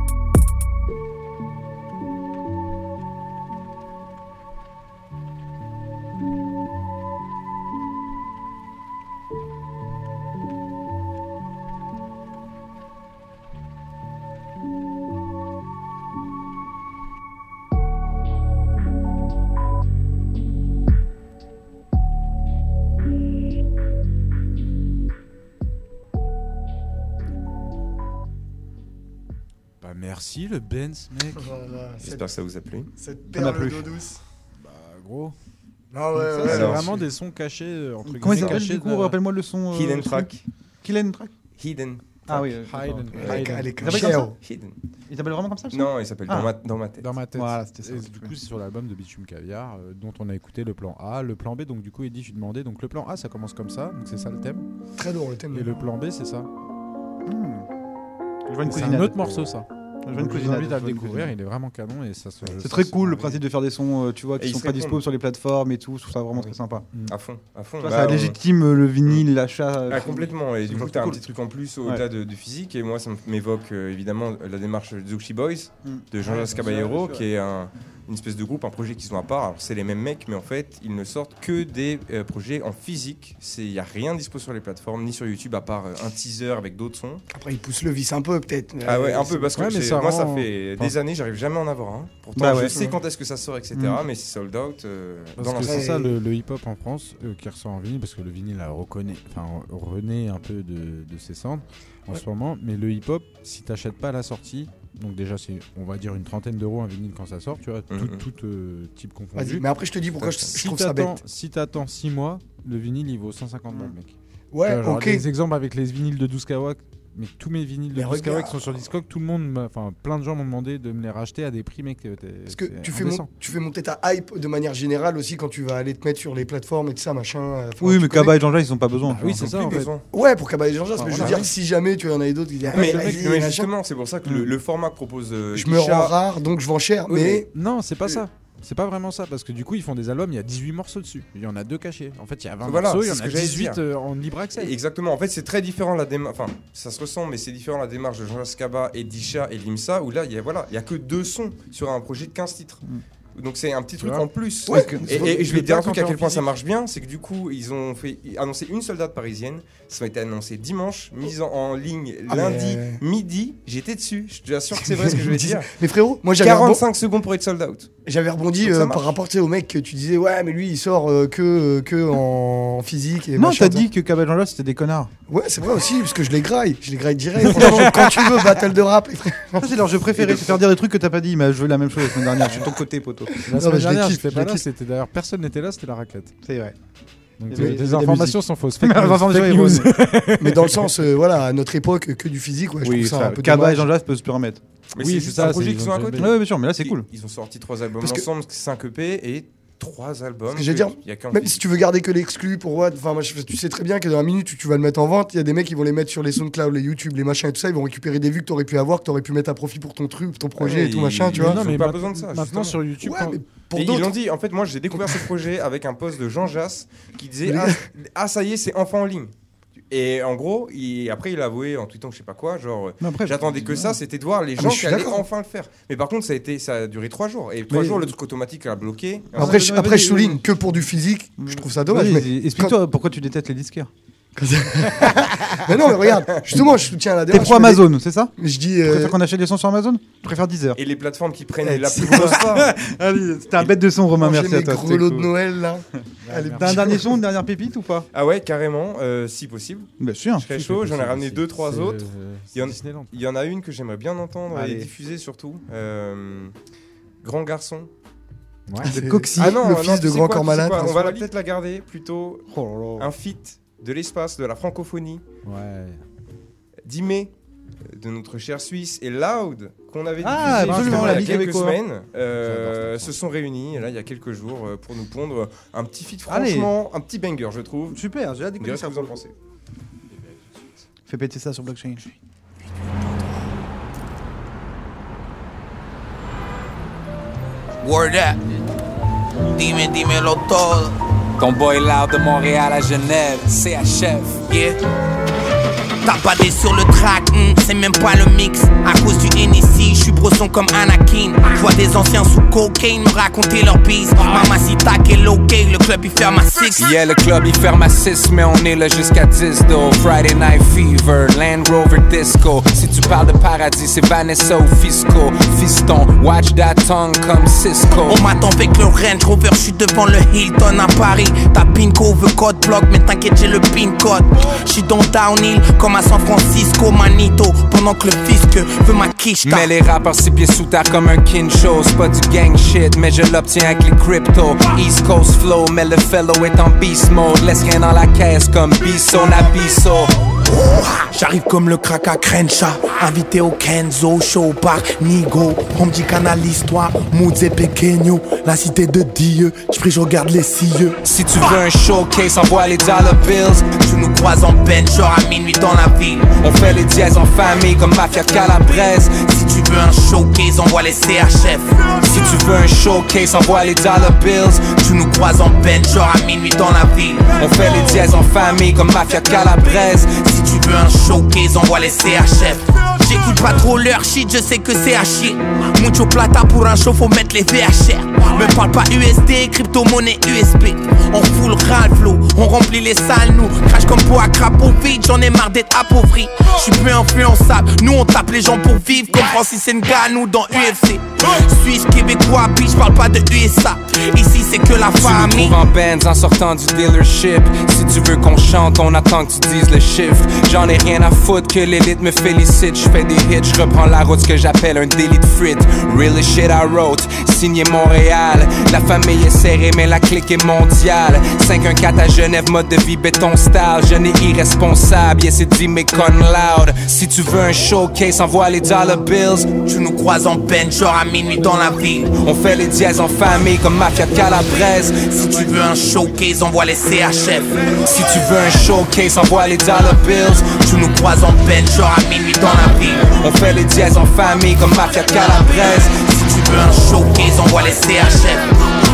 [SPEAKER 5] Merci le Benz, mec.
[SPEAKER 4] Voilà,
[SPEAKER 6] J'espère que ça vous a plu.
[SPEAKER 4] Cette perle d'eau douce.
[SPEAKER 5] Bah, gros.
[SPEAKER 4] Ah ouais,
[SPEAKER 5] ça,
[SPEAKER 4] ouais,
[SPEAKER 5] c'est
[SPEAKER 6] alors,
[SPEAKER 5] vraiment des sons cachés. Entre
[SPEAKER 3] Comment il
[SPEAKER 5] guillemets,
[SPEAKER 3] s'appelle du coup?
[SPEAKER 5] de-
[SPEAKER 3] Rappelle-moi le son.
[SPEAKER 6] Hidden Track.
[SPEAKER 3] Hidden Track.
[SPEAKER 6] Hidden.
[SPEAKER 3] Ah oui.
[SPEAKER 4] Elle est
[SPEAKER 3] Il s'appelle comme ça?
[SPEAKER 6] Hidden.
[SPEAKER 3] Il s'appelle vraiment comme ça le son?
[SPEAKER 6] Non, il s'appelle dans ma tête.
[SPEAKER 5] Dans ma tête.
[SPEAKER 3] Voilà, c'était ça.
[SPEAKER 5] Et du coup, c'est sur l'album de Bitume Caviar, dont on a écouté le plan A, le plan B. Donc du coup, Eddie, je lui demandais. Donc le plan A, ça commence comme ça. Donc c'est ça le thème.
[SPEAKER 4] Très lourd le thème.
[SPEAKER 5] Et le plan B, c'est ça.
[SPEAKER 3] Je vois une
[SPEAKER 5] C'est un
[SPEAKER 3] cousinade.
[SPEAKER 5] autre morceau, ça.
[SPEAKER 3] Je vois une
[SPEAKER 5] Donc, je vous
[SPEAKER 3] cousinade,
[SPEAKER 5] invite à
[SPEAKER 3] je vois
[SPEAKER 5] le
[SPEAKER 3] une
[SPEAKER 5] découvrir.
[SPEAKER 3] cousinade.
[SPEAKER 5] Il est vraiment canon et ça se.
[SPEAKER 3] C'est très cool le principe de faire des sons, tu vois,
[SPEAKER 6] Et
[SPEAKER 3] qui
[SPEAKER 6] ils
[SPEAKER 3] sont
[SPEAKER 6] se
[SPEAKER 3] pas dispo
[SPEAKER 6] répondent.
[SPEAKER 3] sur les plateformes et tout. Je trouve ça vraiment très sympa.
[SPEAKER 6] À fond, à fond.
[SPEAKER 3] Tu vois,
[SPEAKER 6] Bah,
[SPEAKER 3] ça
[SPEAKER 6] on-
[SPEAKER 3] légitime le vinyle, l'achat.
[SPEAKER 6] Ah, complètement. Et du coup, t'as un
[SPEAKER 3] cool.
[SPEAKER 6] petit truc en plus au-delà de physique. Et moi, ça m'évoque évidemment la démarche Zuxi Boys de Jean-Jacques Caballero, qui est une espèce de groupe, un projet qu'ils ont à part. Alors, c'est les mêmes mecs, mais en fait, ils ne sortent que des projets en physique. Il n'y a rien dispo sur les plateformes, ni sur YouTube, à part un teaser avec d'autres sons.
[SPEAKER 4] Après, ils poussent le vice un peu, peut-être.
[SPEAKER 6] Ah ouais, un peu, parce que
[SPEAKER 5] Ouais, mais ça
[SPEAKER 6] moi, ça
[SPEAKER 5] rend-
[SPEAKER 6] fait des années, j'arrive jamais à en avoir un. Pourtant,
[SPEAKER 3] Bah
[SPEAKER 6] je
[SPEAKER 3] ouais.
[SPEAKER 6] sais quand est-ce que ça sort, etc. Mais c'est sold out
[SPEAKER 5] Parce
[SPEAKER 6] dans
[SPEAKER 5] que
[SPEAKER 6] l'ensemble.
[SPEAKER 5] c'est ça le hip-hop en France qui ressort en vinyle, parce que le vinyle renaît un peu de ses cendres en ce moment. Mais le hip-hop, si t'achètes pas à la sortie, donc déjà c'est on va dire une trentaine d'euros un vinyle quand ça sort, tu vois, tout type confondu.
[SPEAKER 4] Vas-y, mais après, je te dis pourquoi je trouve ça bête.
[SPEAKER 5] Si t'attends 6 mois, le vinyle il vaut 150 balles, mec.
[SPEAKER 4] Ouais,
[SPEAKER 5] Genre,
[SPEAKER 4] ok.
[SPEAKER 5] des exemples avec les vinyles de 12 Kawak. Mais tous mes vinyles de
[SPEAKER 4] Mais
[SPEAKER 5] 12 Kawak
[SPEAKER 4] regarde.
[SPEAKER 5] sont sur Discog, tout le monde, plein de gens m'ont demandé de me les racheter à des prix, mec.
[SPEAKER 4] Parce que tu fais monter ta hype de manière générale aussi quand tu vas aller te mettre sur les plateformes et tout ça, machin. Enfin,
[SPEAKER 3] Oui,
[SPEAKER 4] tu
[SPEAKER 3] mais
[SPEAKER 4] connais.
[SPEAKER 3] Kaba et Jean-Jacques, ils ont pas besoin.
[SPEAKER 5] oui, c'est ça en fait.
[SPEAKER 4] Ouais, pour Kaba et Jean-Jacques,
[SPEAKER 5] Ah,
[SPEAKER 4] mais je veux
[SPEAKER 5] voilà.
[SPEAKER 4] dire, si jamais tu en as d'autres qui disent,
[SPEAKER 6] Mais,
[SPEAKER 4] vas-y,
[SPEAKER 6] mais
[SPEAKER 4] machin.
[SPEAKER 6] justement, c'est pour ça que le format que propose
[SPEAKER 4] Je me rends rare, donc je vends cher,
[SPEAKER 5] Oui,
[SPEAKER 4] mais.
[SPEAKER 5] non, c'est pas ça. C'est pas vraiment ça, parce que du coup, ils font des albums, il y a 18 morceaux dessus. Il y en a 2 cachés. En fait, il y a 20
[SPEAKER 6] Voilà,
[SPEAKER 5] morceaux, il y
[SPEAKER 6] c'est
[SPEAKER 5] en
[SPEAKER 6] ce
[SPEAKER 5] a
[SPEAKER 6] que j'allais
[SPEAKER 5] 18
[SPEAKER 6] dire.
[SPEAKER 5] en libre accès.
[SPEAKER 6] Exactement. En fait, c'est très différent la démarche. Enfin, ça se ressemble, mais c'est différent la démarche de Jean-Jacques Kaba et Disha et Limsa, où là, il y a que 2 sons sur un projet de 15 titres. Donc c'est un petit truc
[SPEAKER 5] vois.
[SPEAKER 6] en plus.
[SPEAKER 4] Ouais,
[SPEAKER 6] et je vais te dire un truc à
[SPEAKER 5] quand
[SPEAKER 6] quel
[SPEAKER 5] t'es
[SPEAKER 6] point
[SPEAKER 5] en
[SPEAKER 6] ça marche bien, c'est que du coup ils ont annoncé une seule date parisienne, ça a été annoncé dimanche, mise en ligne lundi midi, j'étais dessus, je te assure que c'est vrai ce que je vais dire.
[SPEAKER 4] Mais frérot, moi j'avais
[SPEAKER 6] 45 secondes pour être sold out.
[SPEAKER 4] J'avais rebondi
[SPEAKER 6] Donc ça
[SPEAKER 4] par
[SPEAKER 6] marche.
[SPEAKER 4] rapport tu sais, au mec que tu disais ouais mais lui il sort que en physique et
[SPEAKER 3] Non,
[SPEAKER 4] machin,
[SPEAKER 3] t'as dit que Kaba et Jean-Jacques c'était des connards.
[SPEAKER 4] Ouais c'est vrai aussi parce que je les graille direct. Franchement, quand tu veux battle de rap les frères.
[SPEAKER 3] Ça, c'est leur jeu préféré, c'est faire dire des trucs que t'as pas dit. Mais je veux la même chose la semaine dernière, je suis de ton côté, poto.
[SPEAKER 5] La semaine
[SPEAKER 4] mais je les
[SPEAKER 5] dernière,
[SPEAKER 4] kiffe,
[SPEAKER 5] je fais
[SPEAKER 4] je
[SPEAKER 5] pas
[SPEAKER 4] les
[SPEAKER 5] là,
[SPEAKER 4] kiffe.
[SPEAKER 5] c'était d'ailleurs personne n'était là, c'était la raclette.
[SPEAKER 3] C'est vrai.
[SPEAKER 5] Donc
[SPEAKER 3] Il y avait
[SPEAKER 5] des
[SPEAKER 3] de la
[SPEAKER 5] informations
[SPEAKER 3] musique.
[SPEAKER 5] sont fausses.
[SPEAKER 3] Les
[SPEAKER 5] Fake news,
[SPEAKER 3] informations
[SPEAKER 5] fake
[SPEAKER 3] erronées.
[SPEAKER 5] news.
[SPEAKER 4] Mais dans le sens voilà à notre époque que du physique ouais, je
[SPEAKER 3] Oui,
[SPEAKER 4] trouve ça un peu
[SPEAKER 3] Kaba et
[SPEAKER 4] dommage.
[SPEAKER 3] Jean-Jacques peuvent se permettre.
[SPEAKER 6] Mais
[SPEAKER 5] Oui,
[SPEAKER 6] c'est
[SPEAKER 5] c'est
[SPEAKER 6] juste
[SPEAKER 5] ça,
[SPEAKER 6] un projet
[SPEAKER 5] c'est-
[SPEAKER 6] qui
[SPEAKER 5] ils
[SPEAKER 6] sont
[SPEAKER 5] ont
[SPEAKER 6] à
[SPEAKER 5] déjà
[SPEAKER 6] côté.
[SPEAKER 3] Ouais, bien sûr, mais là c'est cool.
[SPEAKER 6] Ils ont sorti 3 albums
[SPEAKER 4] Parce que-
[SPEAKER 6] ensemble, 5 EP et 3 albums.
[SPEAKER 4] Ce que je veux dire,
[SPEAKER 6] il y a qu'un
[SPEAKER 4] même
[SPEAKER 6] feat.
[SPEAKER 4] si tu veux garder que l'exclu pour what, enfin moi, tu sais très bien que dans la minute où tu vas le mettre en vente, il y a des mecs qui vont les mettre sur les SoundCloud, les YouTube, les machins et tout ça, ils vont récupérer des vues que t'aurais pu avoir, que t'aurais pu mettre à profit pour ton truc, ton projet
[SPEAKER 6] Ouais,
[SPEAKER 4] et tout machin, tu vois.
[SPEAKER 5] Non, mais
[SPEAKER 6] pas
[SPEAKER 5] ma-
[SPEAKER 6] besoin de ça,
[SPEAKER 5] Maintenant
[SPEAKER 6] justement.
[SPEAKER 5] sur YouTube,
[SPEAKER 4] Ouais,
[SPEAKER 5] quand-
[SPEAKER 4] mais pour
[SPEAKER 6] Et ils
[SPEAKER 4] d'autres.
[SPEAKER 6] l'ont dit, en fait, moi j'ai découvert ce projet avec un post de Jean Jass qui disait ah ça y est, c'est enfin en ligne. Et en gros, après il a avoué en tweetant je sais pas quoi, genre
[SPEAKER 3] Mais après,
[SPEAKER 6] j'attendais que ça, c'était de voir les
[SPEAKER 4] mais
[SPEAKER 6] gens
[SPEAKER 4] je
[SPEAKER 6] qui
[SPEAKER 4] suis
[SPEAKER 6] allaient
[SPEAKER 4] d'accord.
[SPEAKER 6] enfin le faire. Mais par contre, ça a duré 3 jours. Et 3
[SPEAKER 3] Mais-
[SPEAKER 6] jours, le truc automatique a bloqué.
[SPEAKER 4] Après,
[SPEAKER 3] vas-y,
[SPEAKER 4] après je
[SPEAKER 3] vas-y.
[SPEAKER 4] souligne que pour du physique, je trouve ça dommage.
[SPEAKER 3] Vas-y,
[SPEAKER 4] Mais,
[SPEAKER 3] explique-toi pourquoi tu détestes les disquaires.
[SPEAKER 4] mais non, mais regarde, justement, je soutiens la
[SPEAKER 3] T'es
[SPEAKER 4] démarche.
[SPEAKER 3] pro Amazon, c'est ça?
[SPEAKER 4] Mais je dis.
[SPEAKER 3] Tu préfères qu'on achète des sons sur Amazon? Je préfère Deezer.
[SPEAKER 6] Et les plateformes qui prennent
[SPEAKER 4] Eh,
[SPEAKER 6] la
[SPEAKER 4] c'est
[SPEAKER 6] plus grosse part.
[SPEAKER 3] Allez, c'était un bête de son, Romain,
[SPEAKER 4] J'ai
[SPEAKER 3] merci à
[SPEAKER 4] mes
[SPEAKER 3] toi.
[SPEAKER 4] grelots de Noël là. Allez,
[SPEAKER 3] T'as un dernier son, une dernière pépite ou pas?
[SPEAKER 6] Ah ouais, carrément, si possible.
[SPEAKER 3] Bien sûr.
[SPEAKER 6] Je serais chaud, j'en ai ramené 2-3
[SPEAKER 5] c'est-
[SPEAKER 6] autres.
[SPEAKER 5] c'est
[SPEAKER 6] Il y en-
[SPEAKER 5] Disneyland.
[SPEAKER 6] Il y en a une que j'aimerais bien entendre
[SPEAKER 3] Allez.
[SPEAKER 6] et diffuser surtout. Grand garçon.
[SPEAKER 5] Ouais.
[SPEAKER 4] C'est
[SPEAKER 3] De Coxy.
[SPEAKER 4] le
[SPEAKER 6] tu
[SPEAKER 4] fils de
[SPEAKER 6] sais
[SPEAKER 4] Grand
[SPEAKER 6] quoi,
[SPEAKER 4] Corps
[SPEAKER 6] tu sais
[SPEAKER 4] Malade.
[SPEAKER 6] quoi, on va
[SPEAKER 4] François.
[SPEAKER 6] peut-être la garder plutôt
[SPEAKER 3] Oh là là.
[SPEAKER 6] un feat de l'espace, de la francophonie.
[SPEAKER 5] Ouais.
[SPEAKER 6] Dimé de notre cher Suisse et Loud qu'on avait
[SPEAKER 3] diffusé
[SPEAKER 6] il y a quelques semaines se sont réunis là il y a quelques jours pour nous pondre un petit feat franchement un petit banger je trouve.
[SPEAKER 3] Super, j'ai hâte d'écouter
[SPEAKER 6] ça. Vous en pensez?
[SPEAKER 3] Fais péter ça sur Blockchain.
[SPEAKER 10] Word up. Dímelo todo.
[SPEAKER 17] Ton boy Loud de Montréal à Genève, CHF.
[SPEAKER 10] Yeah. T'as badé sur le track, c'est même pas le mix. À cause du NEC, j'suis brosson comme Anakin. J'vois des anciens sous cocaine me raconter leur bise. Mamacita qu'est OK, le club il ferme à 6.
[SPEAKER 17] Yeah, le club il ferme à 6, mais on est là jusqu'à 10 though. Friday Night Fever, Land Rover Disco. Si tu parles de paradis, c'est Vanessa ou Fisco. Fiston, watch that tongue comme Cisco.
[SPEAKER 10] On m'attend avec le Range Rover, j'suis devant le Hilton à Paris. Ta pinco veut code block, mais t'inquiète j'ai le pin code. J'suis dans Downhill comme à San Francisco, Manito, pendant que le fisc veut ma quiche.
[SPEAKER 17] Mais les rappeurs 6 pieds sous terre comme un Kincho. C'est pas du gang shit, mais je l'obtiens avec les crypto. East Coast flow, mais le fellow est en beast mode. Laisse rien dans la caisse comme Bisso Nabisso.
[SPEAKER 10] J'arrive comme le crack à Crenshaw, invité au Kenzo, show par Nigo. On me dit canal l'histoire, Moods et Pequeño, la cité de Dieu, j'prie je regarde les cieux.
[SPEAKER 17] Si tu veux un showcase, envoie les dollar bills.
[SPEAKER 10] Tu nous croises en peine, genre à minuit dans la ville.
[SPEAKER 17] On fait les dièses en famille comme Mafia Calabrese.
[SPEAKER 10] Si tu veux un showcase, envoie les CHF.
[SPEAKER 17] Si tu veux un showcase, envoie les dollar bills.
[SPEAKER 10] Tu nous croises en peine, genre à minuit dans la ville.
[SPEAKER 17] On fait les dièses en famille comme Mafia Calabrese.
[SPEAKER 10] Si tu veux un showcase, envoie les CHF. J'écoute pas trop leur shit, je sais que c'est à chier. Mucho plata pour un show, faut mettre les VHR. Me parle pas USD, crypto-monnaie USB. On fout le Ralph-Flow, on remplit les salles, nous. Crash comme pour à crapaud vide, j'en ai marre d'être appauvri. J'suis plus influençable, nous on tape les gens pour vivre. Comme Francis Ngannou dans UFC. Suisse, québécois, bitch, parle pas de USA. Ici c'est que la famille.
[SPEAKER 17] Tu nous trouves en Benz en sortant du dealership. Si tu veux qu'on chante, on attend que tu dises le chiffre. J'en ai rien à foutre que l'élite me félicite. J'fais des hits, j'reprends la route, ce que j'appelle un délit de frites. Real shit I wrote, signé Montréal. La famille est serrée mais la clique est mondiale. 514 à Genève, mode de vie béton style. Jeune et irresponsable, yeah c'est dit mais con loud. Si tu veux un showcase, envoie les dollar bills.
[SPEAKER 10] Tu nous croises en peine, genre à minuit dans la ville.
[SPEAKER 17] On fait les dièses en famille comme Mafia Calabrese.
[SPEAKER 10] Si tu veux un showcase, envoie les CHF.
[SPEAKER 17] Si tu veux un showcase, envoie les dollar bills.
[SPEAKER 10] Tu nous croises en peine, genre à minuit dans la ville.
[SPEAKER 17] On fait les dièses en famille comme Mafia Calabrese.
[SPEAKER 10] Si tu veux un showcase, envoie les CHF.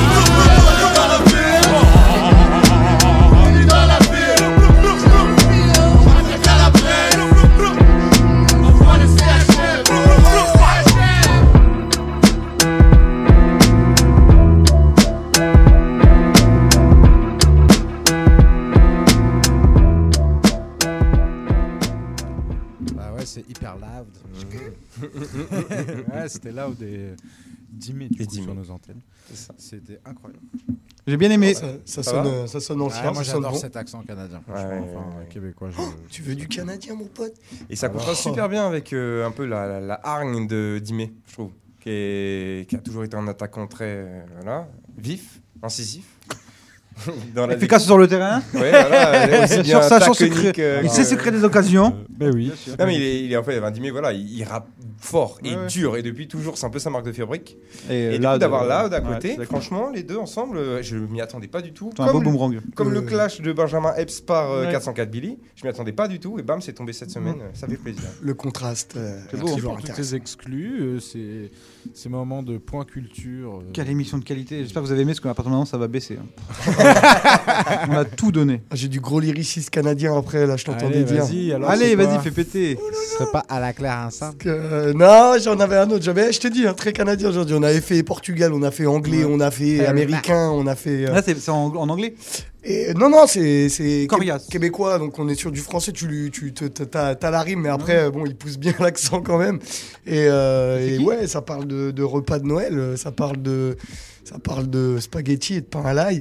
[SPEAKER 5] C'est hyper loud. Ouais, c'était loud et Dimé sur nos antennes. C'était incroyable.
[SPEAKER 3] J'ai bien aimé.
[SPEAKER 4] Ça sonne ancien.
[SPEAKER 5] Moi
[SPEAKER 4] ça sonne
[SPEAKER 5] j'adore
[SPEAKER 4] bon.
[SPEAKER 5] cet accent canadien. Québécois.
[SPEAKER 4] Tu veux du canadien, mon pote?
[SPEAKER 6] Et ça contraste super bien avec un peu la hargne de Dimé, je trouve, qui a toujours été un attaquant très vif, incisif.
[SPEAKER 3] Efficace sur le terrain.
[SPEAKER 6] Ouais, voilà. Aussi bien
[SPEAKER 3] il sait se créer des occasions.
[SPEAKER 5] Ben oui.
[SPEAKER 6] Non, mais il est en fait, Dimé, voilà, il rappe fort et dur et depuis toujours, c'est un peu sa marque de fabrique. Et du coup, d'avoir Loud à côté, franchement, les deux ensemble, je m'y attendais pas du tout.
[SPEAKER 3] Un beau boomerang.
[SPEAKER 6] Comme le clash de Benjamin Epps par 404 Billy, je m'y attendais pas du tout et bam, c'est tombé cette semaine. Ça fait plaisir.
[SPEAKER 4] Le contraste.
[SPEAKER 5] C'est beau. Pour toutes les exclus, ces moments de point culture.
[SPEAKER 3] Quelle émission de qualité. J'espère que vous avez aimé, parce qu'à partir de maintenant, ça va baisser. On a tout donné.
[SPEAKER 4] J'ai du gros lyriciste canadien après, là, je t'entendais dire.
[SPEAKER 3] Allez, vas-y, fais péter.
[SPEAKER 5] Ce serait pas à la claire ensemble.
[SPEAKER 4] Non, j'en avais un autre. Je te dis, très canadien aujourd'hui. On avait fait Portugal, on a fait anglais, on a fait américain, on a fait.
[SPEAKER 3] Là, c'est en anglais.
[SPEAKER 4] Et, non, c'est québécois, donc on est sur du français. T'as la rime, mais après, bon, il pousse bien l'accent quand même. Et ouais, ça parle de repas de Noël, ça parle de spaghetti et de pain à l'ail.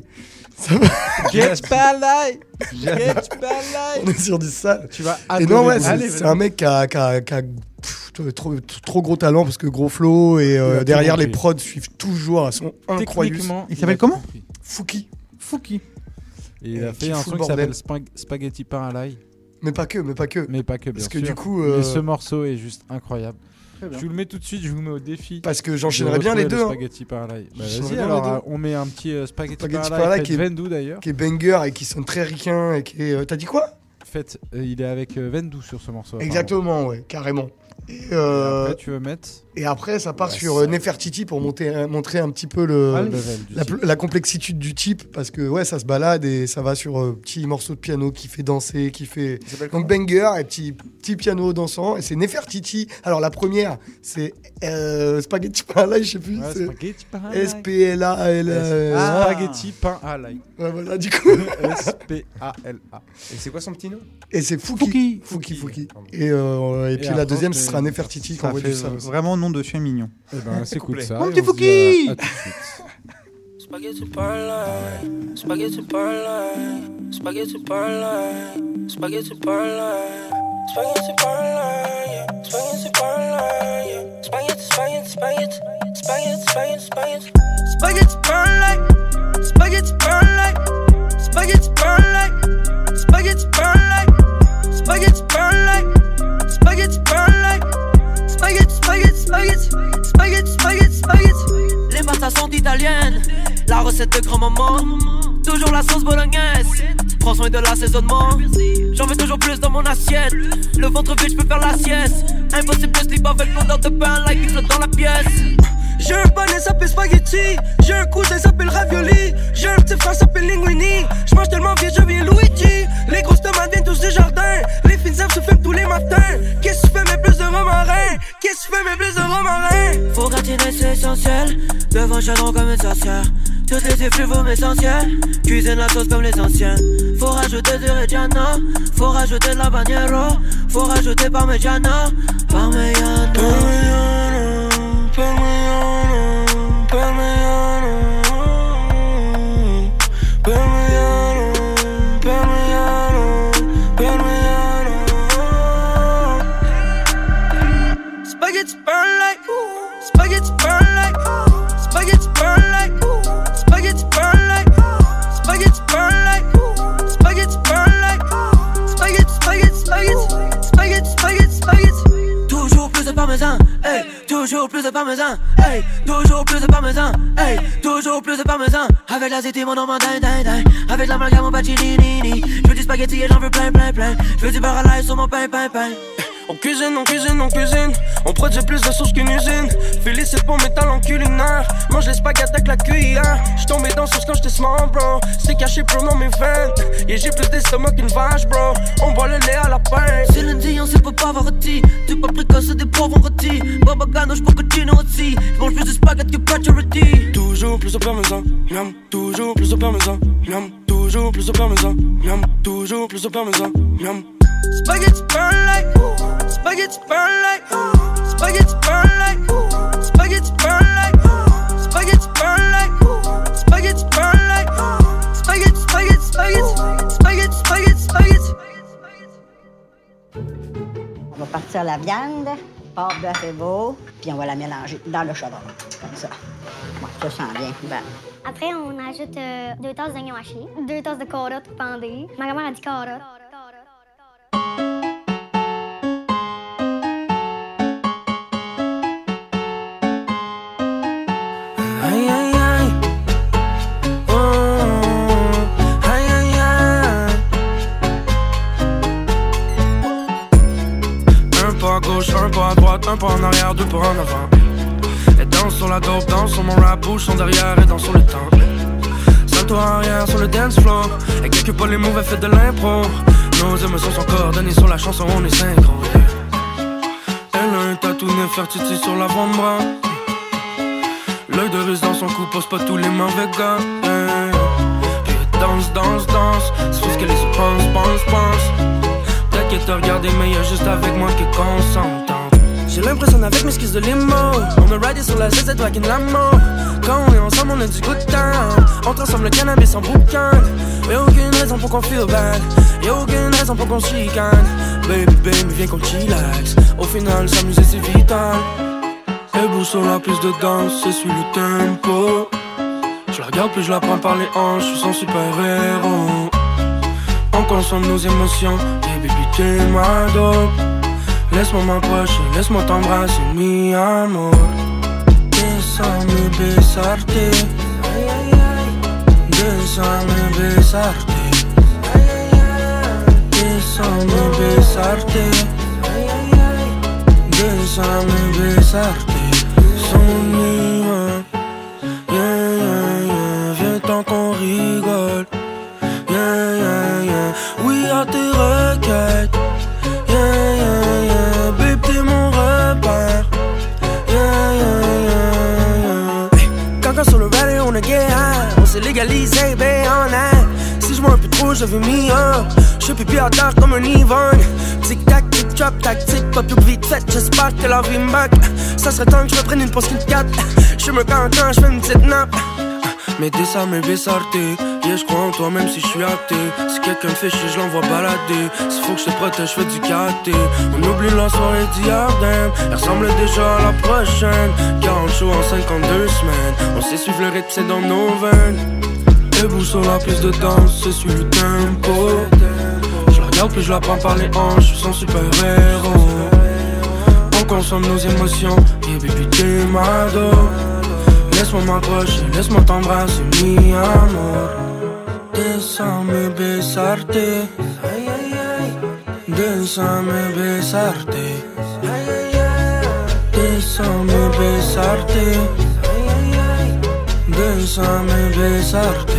[SPEAKER 4] On est sur du sale.
[SPEAKER 5] Tu vas
[SPEAKER 4] et non, ouais, c'est un mec qui a trop gros talent parce que gros flow et derrière les prods suivent toujours, sont incroyables.
[SPEAKER 3] Il s'appelle comment?
[SPEAKER 4] Fouki.
[SPEAKER 3] Fouki.
[SPEAKER 5] Et il a fait un truc qui s'appelle Spaghetti pain à l'ail.
[SPEAKER 4] Mais pas que,
[SPEAKER 5] bien sûr.
[SPEAKER 4] Parce que du coup...
[SPEAKER 5] Mais ce morceau est juste incroyable. Je vous le mets tout de suite, je vous mets au défi.
[SPEAKER 4] Parce que j'enchaînerais bien les deux.
[SPEAKER 5] Spaghetti Parlay. Vas-y, alors on met un petit Spaghetti Parlay qui est Vendou d'ailleurs.
[SPEAKER 4] Qui est banger et qui sonne très ricain et qui est... T'as dit quoi ?
[SPEAKER 5] Fait, il est avec Vendou sur ce morceau.
[SPEAKER 4] Exactement, ouais, carrément.
[SPEAKER 5] Et après, tu veux mettre...
[SPEAKER 4] Et après, ça part sur Nefertiti pour montrer un petit peu la complexité du type. Parce que ouais, ça se balade et ça va sur petit morceau de piano qui fait danser, qui fait... Donc banger et petit piano dansant. Et c'est Nefertiti. Alors la première, c'est Spaghetti Parlay, je sais plus.
[SPEAKER 5] Ouais,
[SPEAKER 4] c'est
[SPEAKER 5] Spaghetti Parlay.
[SPEAKER 4] S-P-L-A-L...
[SPEAKER 5] Spaghetti Parlay.
[SPEAKER 4] Ouais, voilà, du coup...
[SPEAKER 5] S-P-A-L-A.
[SPEAKER 6] Et c'est quoi son petit nom ?
[SPEAKER 4] Et c'est Fouki. Et puis la deuxième, ce sera Nefertiti qui envoie du sale.
[SPEAKER 3] Vraiment nom de chien mignon.
[SPEAKER 5] Eh ben, c'est cool ça.
[SPEAKER 3] Mon petit Fouki.
[SPEAKER 5] À tout de suite.
[SPEAKER 18] Spaghetti Parlay, Spaghetti Parlay, Spaghetti Parlay, Spaghetti Parlay, Spaghetti Parlay, Spaghetti Parlay, Spaghetti Parlay, Spaghetti Parlay, Spaghetti Parlay, Spaghetti Parlay, Spaghetti Parlay, Spaghetti Parlay, Spaghetti Parlay, Spaghetti. Les pastas sont italiennes, la recette de grand-maman. Toujours la sauce bolognaise, prends soin de l'assaisonnement. J'en veux toujours plus dans mon assiette. Le ventre vide, je peux faire la sieste. Impossible de slip avec l'odeur de pain like qui flotte dans la pièce. J'ai un bonnet s'appelle spaghetti, j'ai un cousin s'appelle ravioli, j'ai un petit frère s'appelle linguini. J'mange tellement vite, je viens Luigi. Les grosses tomates viennent tous du jardin, les fines herbes se fument tous les matins. Qu'est-ce que tu fais mais plus de romarin? Qu'est-ce que tu fais mais plus de romarin? Faut gratiner, c'est essentiel, devant chaudron comme une sorcière. Toutes les effluves vont essentiel, cuisine la sauce comme les anciens. Faut rajouter du Reggiano, faut rajouter de la Bagnero, faut rajouter Parmigiano, Parmigiano, Parmigiano, Parmigiano, Parmigiano, Parmigiano, Parmigiano. Spaghetti Parlay, Spaghetti Parlay, Spaghetti Parlay, Spaghetti Parlay, Spaghetti Parlay, Spaghetti Parlay, Spaghetti. Toujours plus de parmesan, hey, toujours plus de parmesan, hey, toujours plus de parmesan, hey, toujours plus de parmesan. Avec la ziti, mon nom en din din din. Avec l'amalgame, mon bacini. Je veux du spaghetti et j'en veux plein. Je veux du beurre à l'ail sur mon pain. On cuisine, on produit plus de sauce qu'une usine. Félicite pour mes talents culinaires. Mange les spaghettis avec la cuillère. J'suis tombé dans sauce quand j'étais small, bro. C'est caché pro dans mes veines. Et j'ai plus d'estomac qu'une vache, bro. On boit le lait à la pain. C'est lundi, on sait pas Pavarotti. Du paprika, c'est des poivrons rôtis. Baba Ganoush pour Cocino aussi. J'mange plus de spaghettis que Pacioretty. Toujours plus de parmesan, miam. Toujours plus de parmesan, miam. Toujours plus de parmesan, miam. Toujours plus de parmesan, miam. Spaghetti Parlay, Spaghetti Parlay, Spaghetti Parlay, Spaghetti Parlay, Spaghetti Parlay, Spaghetti Parlay, Spaghetti.
[SPEAKER 19] On va partir la viande, porc, bœuf et veau, puis on va la mélanger dans le chaudron, comme ça. Ouais, ça sent bien. Ben.
[SPEAKER 20] Après, on ajoute 2 tasses d'oignons hachés, 2 tasses de carottes pendées. Ma grand-mère a dit carottes.
[SPEAKER 18] Un pas à droite, un pas en arrière, 2 pas en avant. Et danse sur la dope, danse sur mon rap, bouge son derrière et danse sur le temps. Salto arrière sur le dance floor. Et quelque part les moves, elle fait de l'impro. Nos émotions sont coordonnées sur la chanson, on est synchro. Elle a un tatou Nefertiti sur l'avant-bras. L'œil de russe dans son cou, pose pas tous les mauvais gars. Puis danse, c'est tout ce qu'elle se pense. Peut-être qu'elle t'a regardé, mais y'a juste avec moi qui est consentante. J'ai l'impression avec mes skis de limo. On a ridé sur la ZZ like une lamo. Quand on est ensemble, on a du good time. On transforme le cannabis en boucan. Y'a aucune raison pour qu'on feel bad. Y'a aucune raison pour qu'on se chicane. Baby, viens qu'on chillax. Au final, s'amuser c'est vital. Elle bouge sur la piste de danse, c'est sur le tempo. Je la regarde, puis je la prends par les hanches. Je suis son super héros. On consomme nos émotions. Yeah, baby,
[SPEAKER 21] t'es ma dope. Laisse-moi m'approcher, laisse-moi t'embrasser, mi amor. Déjame besarte, déjame besarte, déjame besarte, déjame besarte. Sonima, yeah, yeah, yeah. Viens tant qu'on rigole, yeah, yeah, yeah. Oui à tes requêtes, yeah, yeah, yeah. Babe t'es mon repère, yeah, yeah, yeah. Hey, caca sur le rallye, on a get high. On s'est légalisé, babe, en air. Si je vois un peu trop, je veux m'y je suis pipi à terre comme un Yvonne. Tic-tac, tic-trap, tactique, pas plus vite fait, j'espère que la vie me back. Ça serait temps que je reprenne une pause Kit Kat. Je me quand je fais une petite nappe. Mais déjame besarte, yeah, je crois en toi même si je suis athée. Si quelqu'un me fait chier, je l'envoie balader. S'il faut que je te protège, je fais du karaté. On oublie la soirée d'Yardem, elle ressemble déjà à la prochaine. 40 shows en 52 semaines, on sait suivre le rythme, c'est dans nos veines. Debout sur la piste de danse, c'est sur le tempo. Je la regarde puis je la prends par les hanches, je suis son super héros. On consomme nos émotions, et baby t'es ma dope. Laisse-moi m'approcher, laisse-moi t'embrasser, mi amor. Déjame besarte, déjame besarte, déjame besarte, déjame besarte.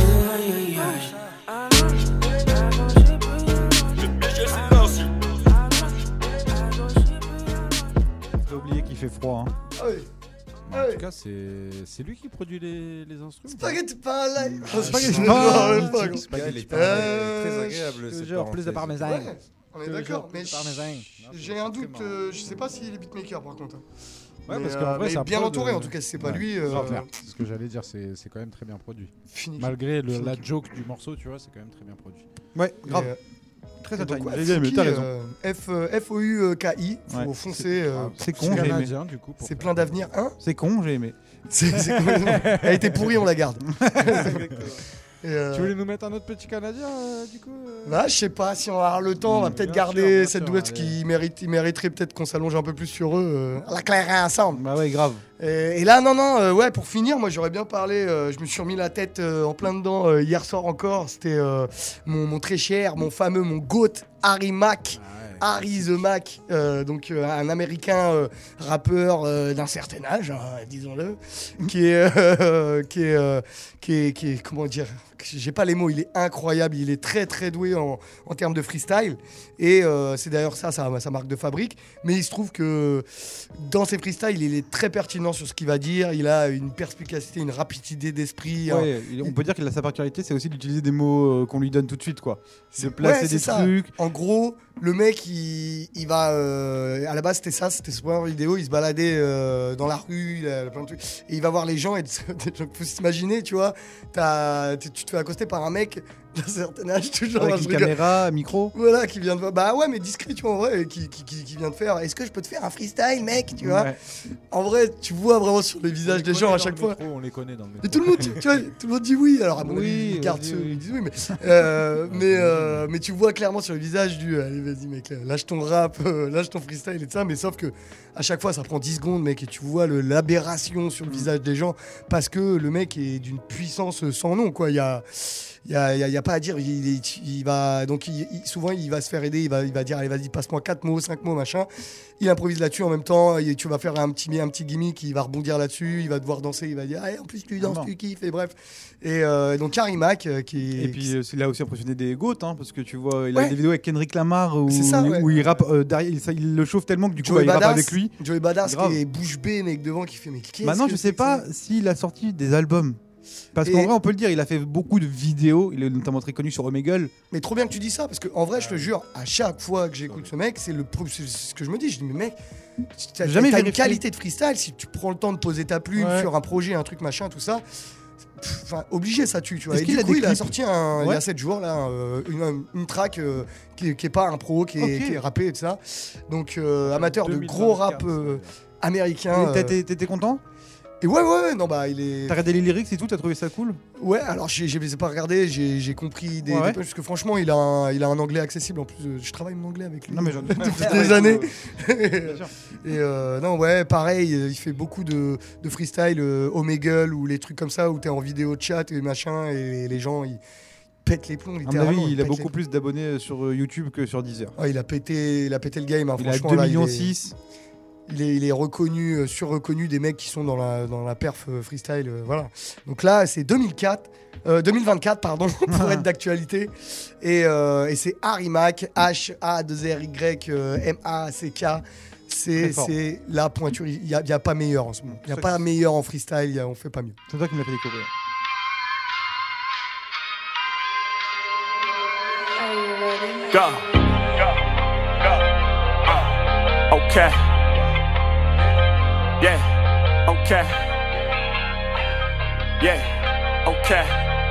[SPEAKER 3] J'ai oublié qu'il fait froid. Hein.
[SPEAKER 5] En tout cas, c'est lui qui produit les instruments.
[SPEAKER 4] Spaghetti Parley.
[SPEAKER 5] Spaghetti
[SPEAKER 6] Parley. Très agréable.
[SPEAKER 5] Genre plus de parmesan.
[SPEAKER 4] Ouais, on est d'accord, mais j'ai un doute. Je sais pas s'il est beatmaker par contre.
[SPEAKER 5] Ouais, parce qu'en vrai,
[SPEAKER 4] c'est bien entouré en tout cas, si c'est pas lui.
[SPEAKER 5] C'est ce que j'allais dire, c'est quand même très bien produit. Malgré la joke du morceau, tu vois, c'est quand même très bien produit.
[SPEAKER 3] Ouais, grave. Très
[SPEAKER 4] intéressant.
[SPEAKER 3] T'as raison.
[SPEAKER 4] F-O-U-K-I, faut foncer.
[SPEAKER 3] C'est con, j'ai aimé.
[SPEAKER 4] C'est plein d'avenir, hein.
[SPEAKER 3] C'est con, j'ai aimé.
[SPEAKER 4] Elle a été pourrie, on la garde.
[SPEAKER 5] Tu voulais nous mettre un autre petit Canadien, du coup
[SPEAKER 4] Bah, je sais pas, si on va avoir le temps, on va peut-être garder cette douette qui mériterait peut-être qu'on s'allonge un peu plus sur eux. La clairin ensemble.
[SPEAKER 3] Bah ouais, grave.
[SPEAKER 4] Et là, ouais, pour finir, moi j'aurais bien parlé, je me suis remis la tête en plein dedans hier soir encore. C'était mon très cher, mon fameux, mon GOAT, Harry Mack. Harry the Mack, donc un américain rappeur d'un certain âge, hein, disons-le, qui est comment dire, j'ai pas les mots, il est incroyable, il est très très doué en termes de freestyle, et c'est d'ailleurs sa marque de fabrique, mais il se trouve que dans ses freestyles, il est très pertinent sur ce qu'il va dire, il a une perspicacité, une rapidité d'esprit.
[SPEAKER 3] Ouais, on peut dire qu'il a sa particularité, c'est aussi d'utiliser des mots qu'on lui donne tout de suite, quoi. De placer des trucs.
[SPEAKER 4] En gros, le mec, il va à la base c'était sa première vidéo, il se baladait dans la rue, il a plein de trucs, et il va voir les gens, et faut s'imaginer, tu vois, tu te fais accoster par un mec d'un certain âge, toujours
[SPEAKER 3] avec une caméra, un micro,
[SPEAKER 4] voilà, qui vient de bah ouais, mais discret, tu vois, en vrai, qui vient de faire, est-ce que je peux te faire un freestyle, mec, tu vois. En vrai, tu vois vraiment sur les visages des gens à chaque fois.
[SPEAKER 5] On les connaît dans le métro.
[SPEAKER 4] Et tout le monde, tu vois, tout le monde dit oui. Alors à mon avis, ils gardent ceux qui disent oui, mais tu vois clairement sur le visage du allez, vas-y mec, lâche ton rap, lâche ton freestyle et tout ça, mais sauf que à chaque fois ça prend 10 secondes, mec, et tu vois l'aberration sur le visage des gens parce que le mec est d'une puissance sans nom, quoi. Il y a pas à dire, il va donc souvent il va se faire aider, il va dire allez vas-y passe-moi 4 mots, 5 mots machin. Il improvise là-dessus en même temps, tu vas faire un petit gimmick, il va rebondir là-dessus, il va devoir danser, il va dire en plus tu danses, tu kiffes, et bref. Et donc Harry Mack qui
[SPEAKER 3] et puis il a aussi impressionné des GOAT, hein, parce que tu vois il a des vidéos avec Kendrick Lamar où il rappe derrière, il le chauffe tellement que du coup il rappe avec lui.
[SPEAKER 4] Joey Badass qui est bouche bée mec devant, qui fait mais qu'est-ce
[SPEAKER 3] maintenant je sais pas s'il a sorti des albums. Parce qu'en vrai, on peut le dire, il a fait beaucoup de vidéos, il est notamment très connu sur Omegle.
[SPEAKER 4] Mais trop bien que tu dis ça, parce qu'en vrai, je te jure, à chaque fois que j'écoute ce mec, c'est ce que je me dis. Je dis, mais mec, t'as une qualité de freestyle, si tu prends le temps de poser ta plume sur un projet, un truc machin, tout ça, obligé ça tue, tu vois. Et du coup, il a sorti il y a 7 jours, là, une track qui est pas un pro, qui est rappé et tout ça. Donc, amateur de gros rap américain.
[SPEAKER 3] T'étais content ?
[SPEAKER 4] Et ouais, non, bah il est.
[SPEAKER 3] T'as regardé les lyrics et tout, t'as trouvé ça cool?
[SPEAKER 4] Ouais, alors je les ai pas regardés, j'ai compris des punchs, parce que franchement, il a un anglais accessible. En plus, je travaille mon anglais avec lui.
[SPEAKER 3] Non, mais j'en ai
[SPEAKER 4] depuis des années. Et non, ouais, pareil, il fait beaucoup de freestyle, Omegle ou les trucs comme ça où t'es en vidéo chat et machin, et les gens ils pètent les plombs.
[SPEAKER 3] À mon avis, il a beaucoup plus d'abonnés sur YouTube que sur Deezer.
[SPEAKER 4] Ah, il a pété le game. Hein,
[SPEAKER 3] il a 2,6 millions.
[SPEAKER 4] Il est reconnu, surreconnu des mecs qui sont dans la perf freestyle. Voilà. Donc là, c'est 2024, pardon, pour être d'actualité. Et c'est Harry Mack, H-A-2-R-Y, M-A-C-K. C'est la pointure. Il n'y a pas meilleur en ce moment. Il n'y a pas meilleur en freestyle. On fait pas mieux.
[SPEAKER 3] C'est toi qui me l'as fait découvrir.
[SPEAKER 1] Go. Okay. Yeah. Okay. Yeah. Okay.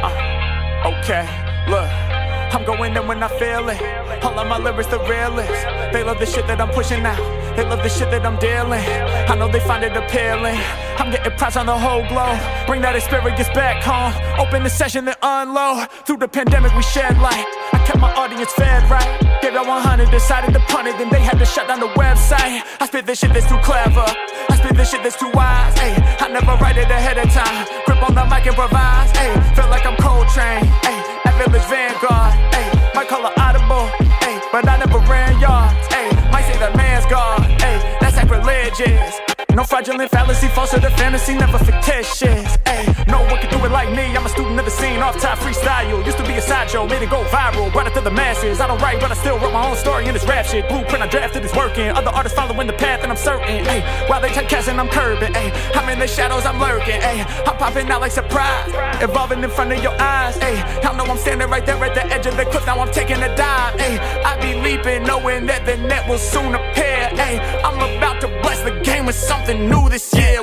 [SPEAKER 1] Okay. Look. I'm going in when I feel it. All of my lyrics the realest. They love the shit that I'm pushing out. They love the shit that I'm dealing. I know they find it appealing. I'm getting props on the whole globe. Bring that experience back home. Open the session then unload. Through the pandemic we shared light. I kept my audience fed right. Gave out 100, decided to punt it, then they had to shut down the website. I spit this shit that's too clever. I spit this shit that's too wise. Ay, I never write it ahead of time. Grip on the mic and improvise. Ay, feel like I'm Coltrane. Ay, at Village Vanguard. Ay, my color audible. Ay, but I never ran yards. Ay, might say that man's God. Ay, that's sacrilegious. No fraudulent fallacy, false or the fantasy, never fictitious. Ay, no one can do it like me. I'm a student of the scene, off-top freestyle. Used to be a sideshow, made it go viral, brought it to the masses. I don't write, but I still wrote my own story in this rap shit. Blueprint I drafted is working. Other artists following the path, and I'm certain. Ay, while they typecasting, I'm curbing. Ay, I'm in the shadows, I'm lurking. Ay, I'm popping out like surprise, evolving in front of your eyes. Ay, I know I'm standing right there at the edge of the cliff. Now I'm taking a dive. Ay, I be leaping, knowing that the net will soon appear. Ay, I'm about to bless the game with something new this year,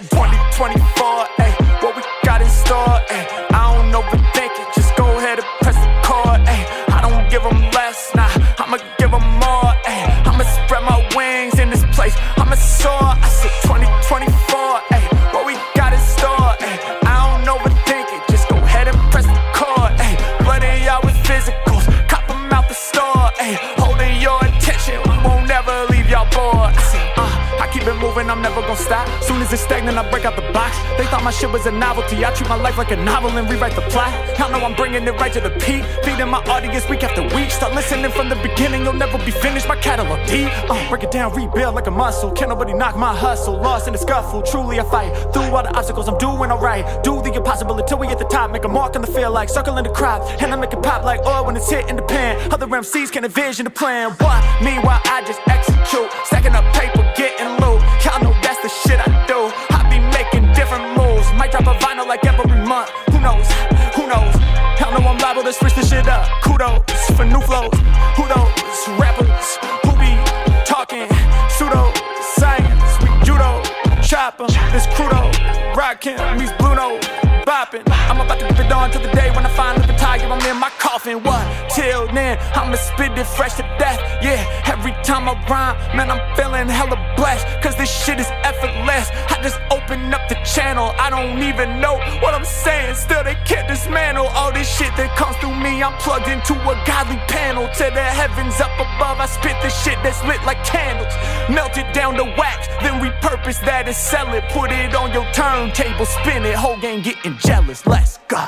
[SPEAKER 1] 2024, ayy, what we got in store, ayy, I don't overthink it, just go ahead and press the chord, ayy, I don't give them less, nah, I'ma give them more, ayy, I'ma spread my wings in this place, I'ma soar, I said 2024, ayy, what we got in store, ayy, I don't overthink it, just go ahead and press the chord, ayy, flooding y'all with physicals, cop them out the store, ayy, holding your attention, we won't never leave y'all bored, I said, I keep it moving, I'm never gonna stop. Soon as it's stagnant, I break out the box. They thought my shit was a novelty. I treat my life like a novel and rewrite the plot. Y'all know I'm bringing it right to the peak. Feeding my audience week after week. Start listening from the beginning, you'll never be finished. My catalog deep. Break it down, rebuild like a muscle. Can't nobody knock my hustle. Lost in the scuffle, truly I fight. Through all the obstacles, I'm doing alright. Do the impossible until we at the top. Make a mark on the field like circling the crop. And I make it pop like oil when it's hitting the pan. Other MCs can envision the plan. What? Meanwhile, I just execute. Stacking up paper, getting loot. Y'all know that's the shit I do. I be making different moves. Might drop a vinyl like every month. Who knows? Who knows? Y'all know I'm liable to switch this shit up. Kudos for new flows. Who those rappers who be talking pseudo science? We judo, chop 'em. This crudo, rockin' meets Bruno, bopping. I'm about to keep it on till the day when I finally retire. I'm in my coffin. What? Till then, I'ma spit it fresh to death. Yeah, every time I rhyme, man, I'm feeling hella blessed. Cause this shit is effortless. I just open up the channel. I don't even know what I'm saying. Still, they can't dismantle all this shit that comes through me. I'm plugged into a godly panel. To the heavens up above, I spit the shit that's lit like candles. Melt it down to wax, then repurpose that and sell it. Put it on your turntable, spin it. Whole gang getting jealous. Let's go.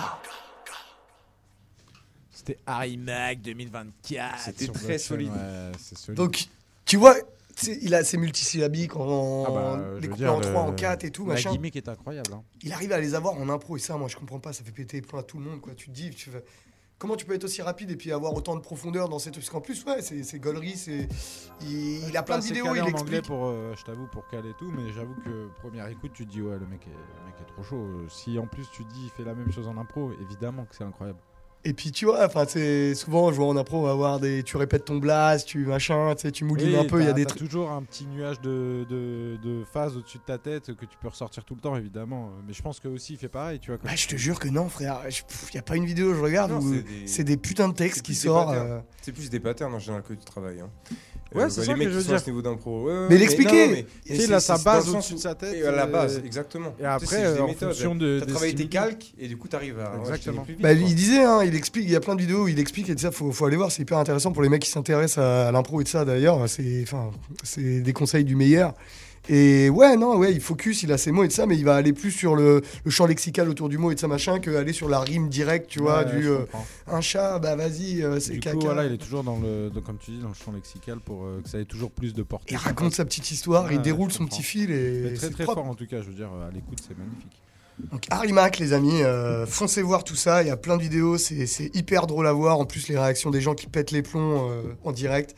[SPEAKER 5] C'était Harry Mack 2024.
[SPEAKER 6] C'était très solide.
[SPEAKER 5] Ouais, c'est solide.
[SPEAKER 4] Donc, tu vois, il a ses multisyllabiques découpés en 3, en 4 et tout.
[SPEAKER 5] La
[SPEAKER 4] machin.
[SPEAKER 5] gimmick est incroyable. Hein.
[SPEAKER 4] Il arrive à les avoir en impro et ça, moi, je comprends pas. Ça fait péter les plombs à tout le monde, quoi. Tu te dis, comment tu peux être aussi rapide et puis avoir autant de profondeur dans ces trucs? Parce qu'en plus, ouais, c'est gaulerie, il a plein de vidéos, il explique.
[SPEAKER 5] Je t'avoue, pour caler et tout, mais j'avoue que première écoute, tu te dis, ouais, le mec est trop chaud. Si en plus tu te dis, il fait la même chose en impro, évidemment que c'est incroyable.
[SPEAKER 4] Et puis tu vois, enfin c'est souvent jouant en impro, on va avoir tu répètes ton blast, tu machin, tu moulines un peu, il y a des trucs.
[SPEAKER 5] Toujours un petit nuage de phase au-dessus de ta tête que tu peux ressortir tout le temps évidemment, mais je pense que aussi il fait pareil, tu vois.
[SPEAKER 4] Bah, je te jure que non frère, il y a pas une vidéo que je regarde où c'est des putains de textes qui sortent.
[SPEAKER 6] C'est plus des patterns en général que du travail. Hein.
[SPEAKER 5] Ouais, c'est ça
[SPEAKER 6] les mecs
[SPEAKER 5] que je veux
[SPEAKER 6] qui sont à
[SPEAKER 5] dire.
[SPEAKER 6] ce niveau d'impro.
[SPEAKER 4] Mais l'expliquer.
[SPEAKER 5] Il a sa base au-dessus de sa tête.
[SPEAKER 6] Et à la base, exactement.
[SPEAKER 5] Et après, en fonction de.
[SPEAKER 6] T'as travaillé tes calques et du coup, t'arrives à.
[SPEAKER 5] Exactement.
[SPEAKER 4] Bah, il disait, hein, il explique, il y a plein de vidéos où il explique et tout ça, faut aller voir, c'est hyper intéressant pour les mecs qui s'intéressent à l'impro et de ça d'ailleurs, c'est des conseils du meilleur. Et il focus, il a ses mots et de ça, mais il va aller plus sur le champ lexical autour du mot et de ça machin que aller sur la rime directe, tu vois, un chat, bah vas-y, c'est caca.
[SPEAKER 5] Du coup, voilà, il est toujours comme tu dis, dans le champ lexical pour que ça ait toujours plus de portée.
[SPEAKER 4] Il raconte sa petite histoire, il déroule son petit fil et
[SPEAKER 5] très très fort en tout cas, je veux dire, à l'écoute, c'est magnifique.
[SPEAKER 4] Donc Harry Mack, les amis, foncez voir tout ça, il y a plein de vidéos, c'est hyper drôle à voir, en plus les réactions des gens qui pètent les plombs en direct.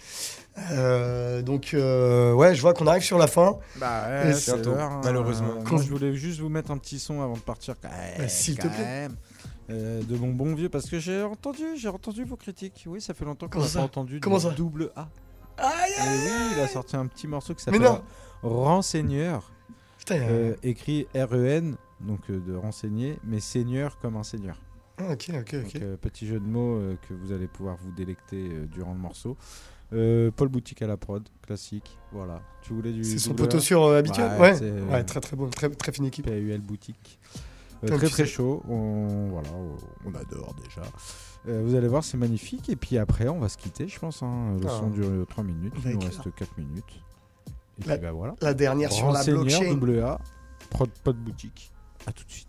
[SPEAKER 4] Je vois qu'on arrive sur la fin.
[SPEAKER 5] Bah c'est
[SPEAKER 6] bientôt, malheureusement.
[SPEAKER 5] Moi, je voulais juste vous mettre un petit son avant de partir.
[SPEAKER 4] S'il te plaît.
[SPEAKER 5] De mon bon vieux, parce que j'ai entendu vos critiques. Oui, ça fait longtemps qu'on n'a pas entendu double A. Oui, il a sorti un petit morceau qui s'appelle Renseigneur. Écrit REN, donc de renseigner, mais seigneur comme un seigneur.
[SPEAKER 4] Ok.
[SPEAKER 5] Donc, petit jeu de mots que vous allez pouvoir vous délecter durant le morceau. Paul Boutique à la prod, classique, voilà. Tu voulais du.
[SPEAKER 4] C'est son poteau sur habituel. Ouais, très très bon, très très fine équipe.
[SPEAKER 5] PAUL Boutique. Très très chaud. On adore déjà. Vous allez voir, c'est magnifique. Et puis après, on va se quitter, je pense. Le son dure 3 minutes. Il nous reste 4 minutes. Et puis voilà.
[SPEAKER 4] La dernière sur la blockchain.
[SPEAKER 5] AA, prod Boutique. À tout de suite.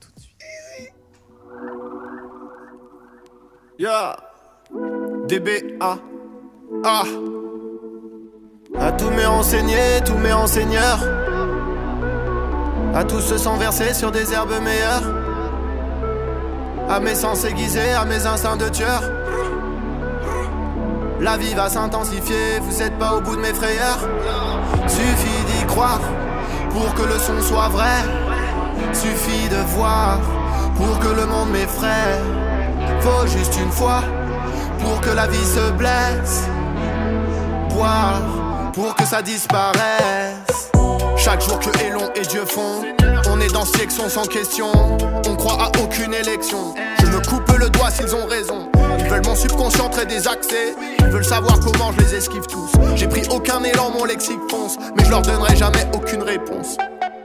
[SPEAKER 2] DBA. À tous mes renseignés, tous mes renseigneurs, à tous ceux sans verser sur des herbes meilleures, à mes sens aiguisés, à mes instincts de tueur. La vie va s'intensifier, vous êtes pas au bout de mes frayeurs. Suffit d'y croire pour que le son soit vrai. Suffit de voir pour que le monde m'effraie. Faut juste une fois pour que la vie se blesse. Boire pour que ça disparaisse. Chaque jour que Elon et Dieu font, on est dans Section sans question. On croit à aucune élection. Je me coupe le doigt s'ils ont raison. Ils veulent mon subconscient très désaxé. Ils veulent savoir comment je les esquive tous. J'ai pris aucun élan, mon lexique fonce, mais je leur donnerai jamais aucune réponse.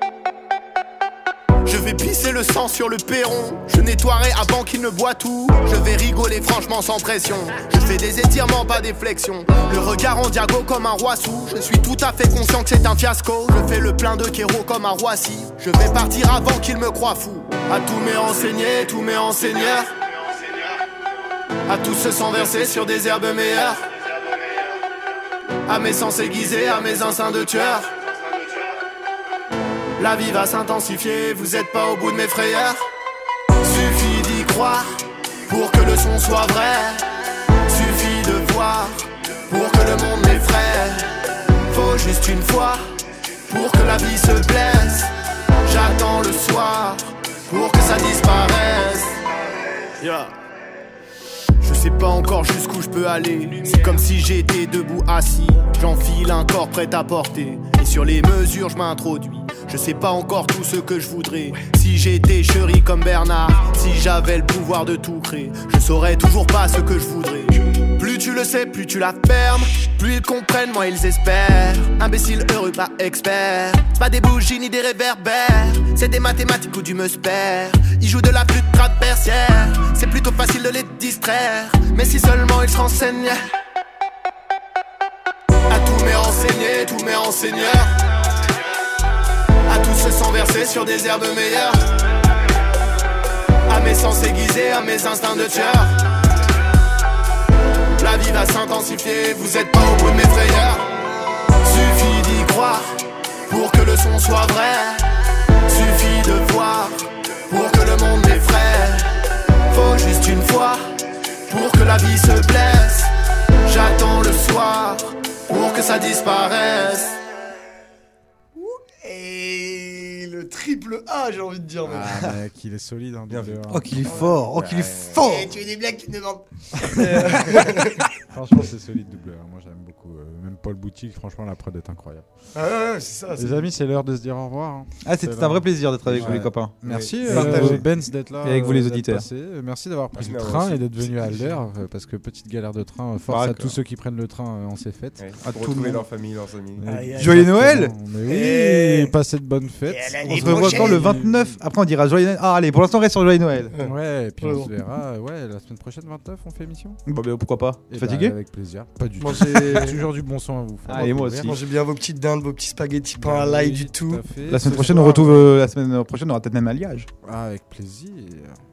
[SPEAKER 2] Je vais pisser le sang sur le perron. Je nettoierai avant qu'il ne boit tout. Je vais rigoler franchement sans pression. Je fais des étirements, pas des flexions. Le regard en diago comme un roi sous. Je suis tout à fait conscient que c'est un fiasco. Je fais le plein de kéros comme un Roissy. Je vais partir avant qu'il me croie fou. À tous mes renseignés, tous mes renseigneurs, à tous ceux sans verser sur des herbes meilleures, à mes sens aiguisés, à mes instincts de tueur. La vie va s'intensifier, vous êtes pas au bout de mes frayeurs. Suffit d'y croire pour que le son soit vrai. Suffit de voir pour que le monde m'effraie. Faut juste une fois pour que la vie se blesse. J'attends le soir pour que ça disparaisse. Je sais pas encore jusqu'où je peux aller. C'est comme si j'étais debout assis. J'enfile un corps prêt à porter. Et sur les mesures je m'introduis. Je sais pas encore tout ce que je voudrais. Si j'étais chéri comme Bernard, si j'avais le pouvoir de tout créer, je saurais toujours pas ce que je voudrais. Plus tu le sais, plus tu la fermes. Plus ils comprennent, moins ils espèrent. Imbécile heureux, pas expert. C'est pas des bougies ni des réverbères. C'est des mathématiques ou du musper. Ils jouent de la flûte traversière. C'est plutôt facile de les distraire. Mais si seulement ils se renseignent. À tous mes renseignés, tous mes renseigneurs, à tous ceux sans verser sur des herbes meilleures, à mes sens aiguisés, à mes instincts de tueur. La vie va s'intensifier, vous êtes pas au bout de mes frayeurs. Suffit d'y croire pour que le son soit vrai. Suffit de voir pour que le monde m'effraie. Faut juste une fois pour que la vie se blesse. J'attends le soir pour que ça disparaisse.
[SPEAKER 4] Et le triple A, j'ai envie de dire.
[SPEAKER 5] Ah, mec, il est solide. Hein,
[SPEAKER 6] bien vu.
[SPEAKER 3] Oh, qu'il est fort. Oh, qu'il est fort.
[SPEAKER 4] Tu fais des blagues, tu me demandes.
[SPEAKER 5] Franchement, c'est solide, double A. Moi, j'aime beaucoup. Même Paul Boutique, franchement, la prod est incroyable.
[SPEAKER 4] Ah ouais, c'est ça.
[SPEAKER 5] Les amis, c'est l'heure de se dire au revoir. Hein.
[SPEAKER 3] Ah, c'était un vrai plaisir d'être avec vous, les copains.
[SPEAKER 5] Merci,
[SPEAKER 3] Partagez.
[SPEAKER 5] Benz, d'être là.
[SPEAKER 3] Et avec vous, les auditeurs.
[SPEAKER 5] Merci d'avoir pris le train et d'être venu à Alder. Parce que petite galère de train, force à tous ceux qui prennent le train en ces fêtes.
[SPEAKER 6] À pour retrouver leur famille, leurs amis.
[SPEAKER 3] Joyeux Noël.
[SPEAKER 5] Mais oui, passez de bonnes fêtes.
[SPEAKER 3] On se revoit quand le 29. Après, on dira Joyeux Noël. Ah, allez, pour l'instant, on reste sur Joyeux Noël.
[SPEAKER 5] Ouais, et puis on se verra. Ouais, la semaine prochaine, 29, on fait émission.
[SPEAKER 3] Bah, pourquoi pas.
[SPEAKER 5] T'es
[SPEAKER 3] fatigué?
[SPEAKER 5] Avec plaisir. Pas du tout. Toujours du bon son à vous.
[SPEAKER 3] Ah, et moi aussi.
[SPEAKER 4] Mangez bien vos petites dindes, vos petits spaghettis, pas un l'ail du tout.
[SPEAKER 3] La semaine prochaine, on retrouve. La semaine prochaine, on aura peut-être même un alliage.
[SPEAKER 5] Ah, avec plaisir.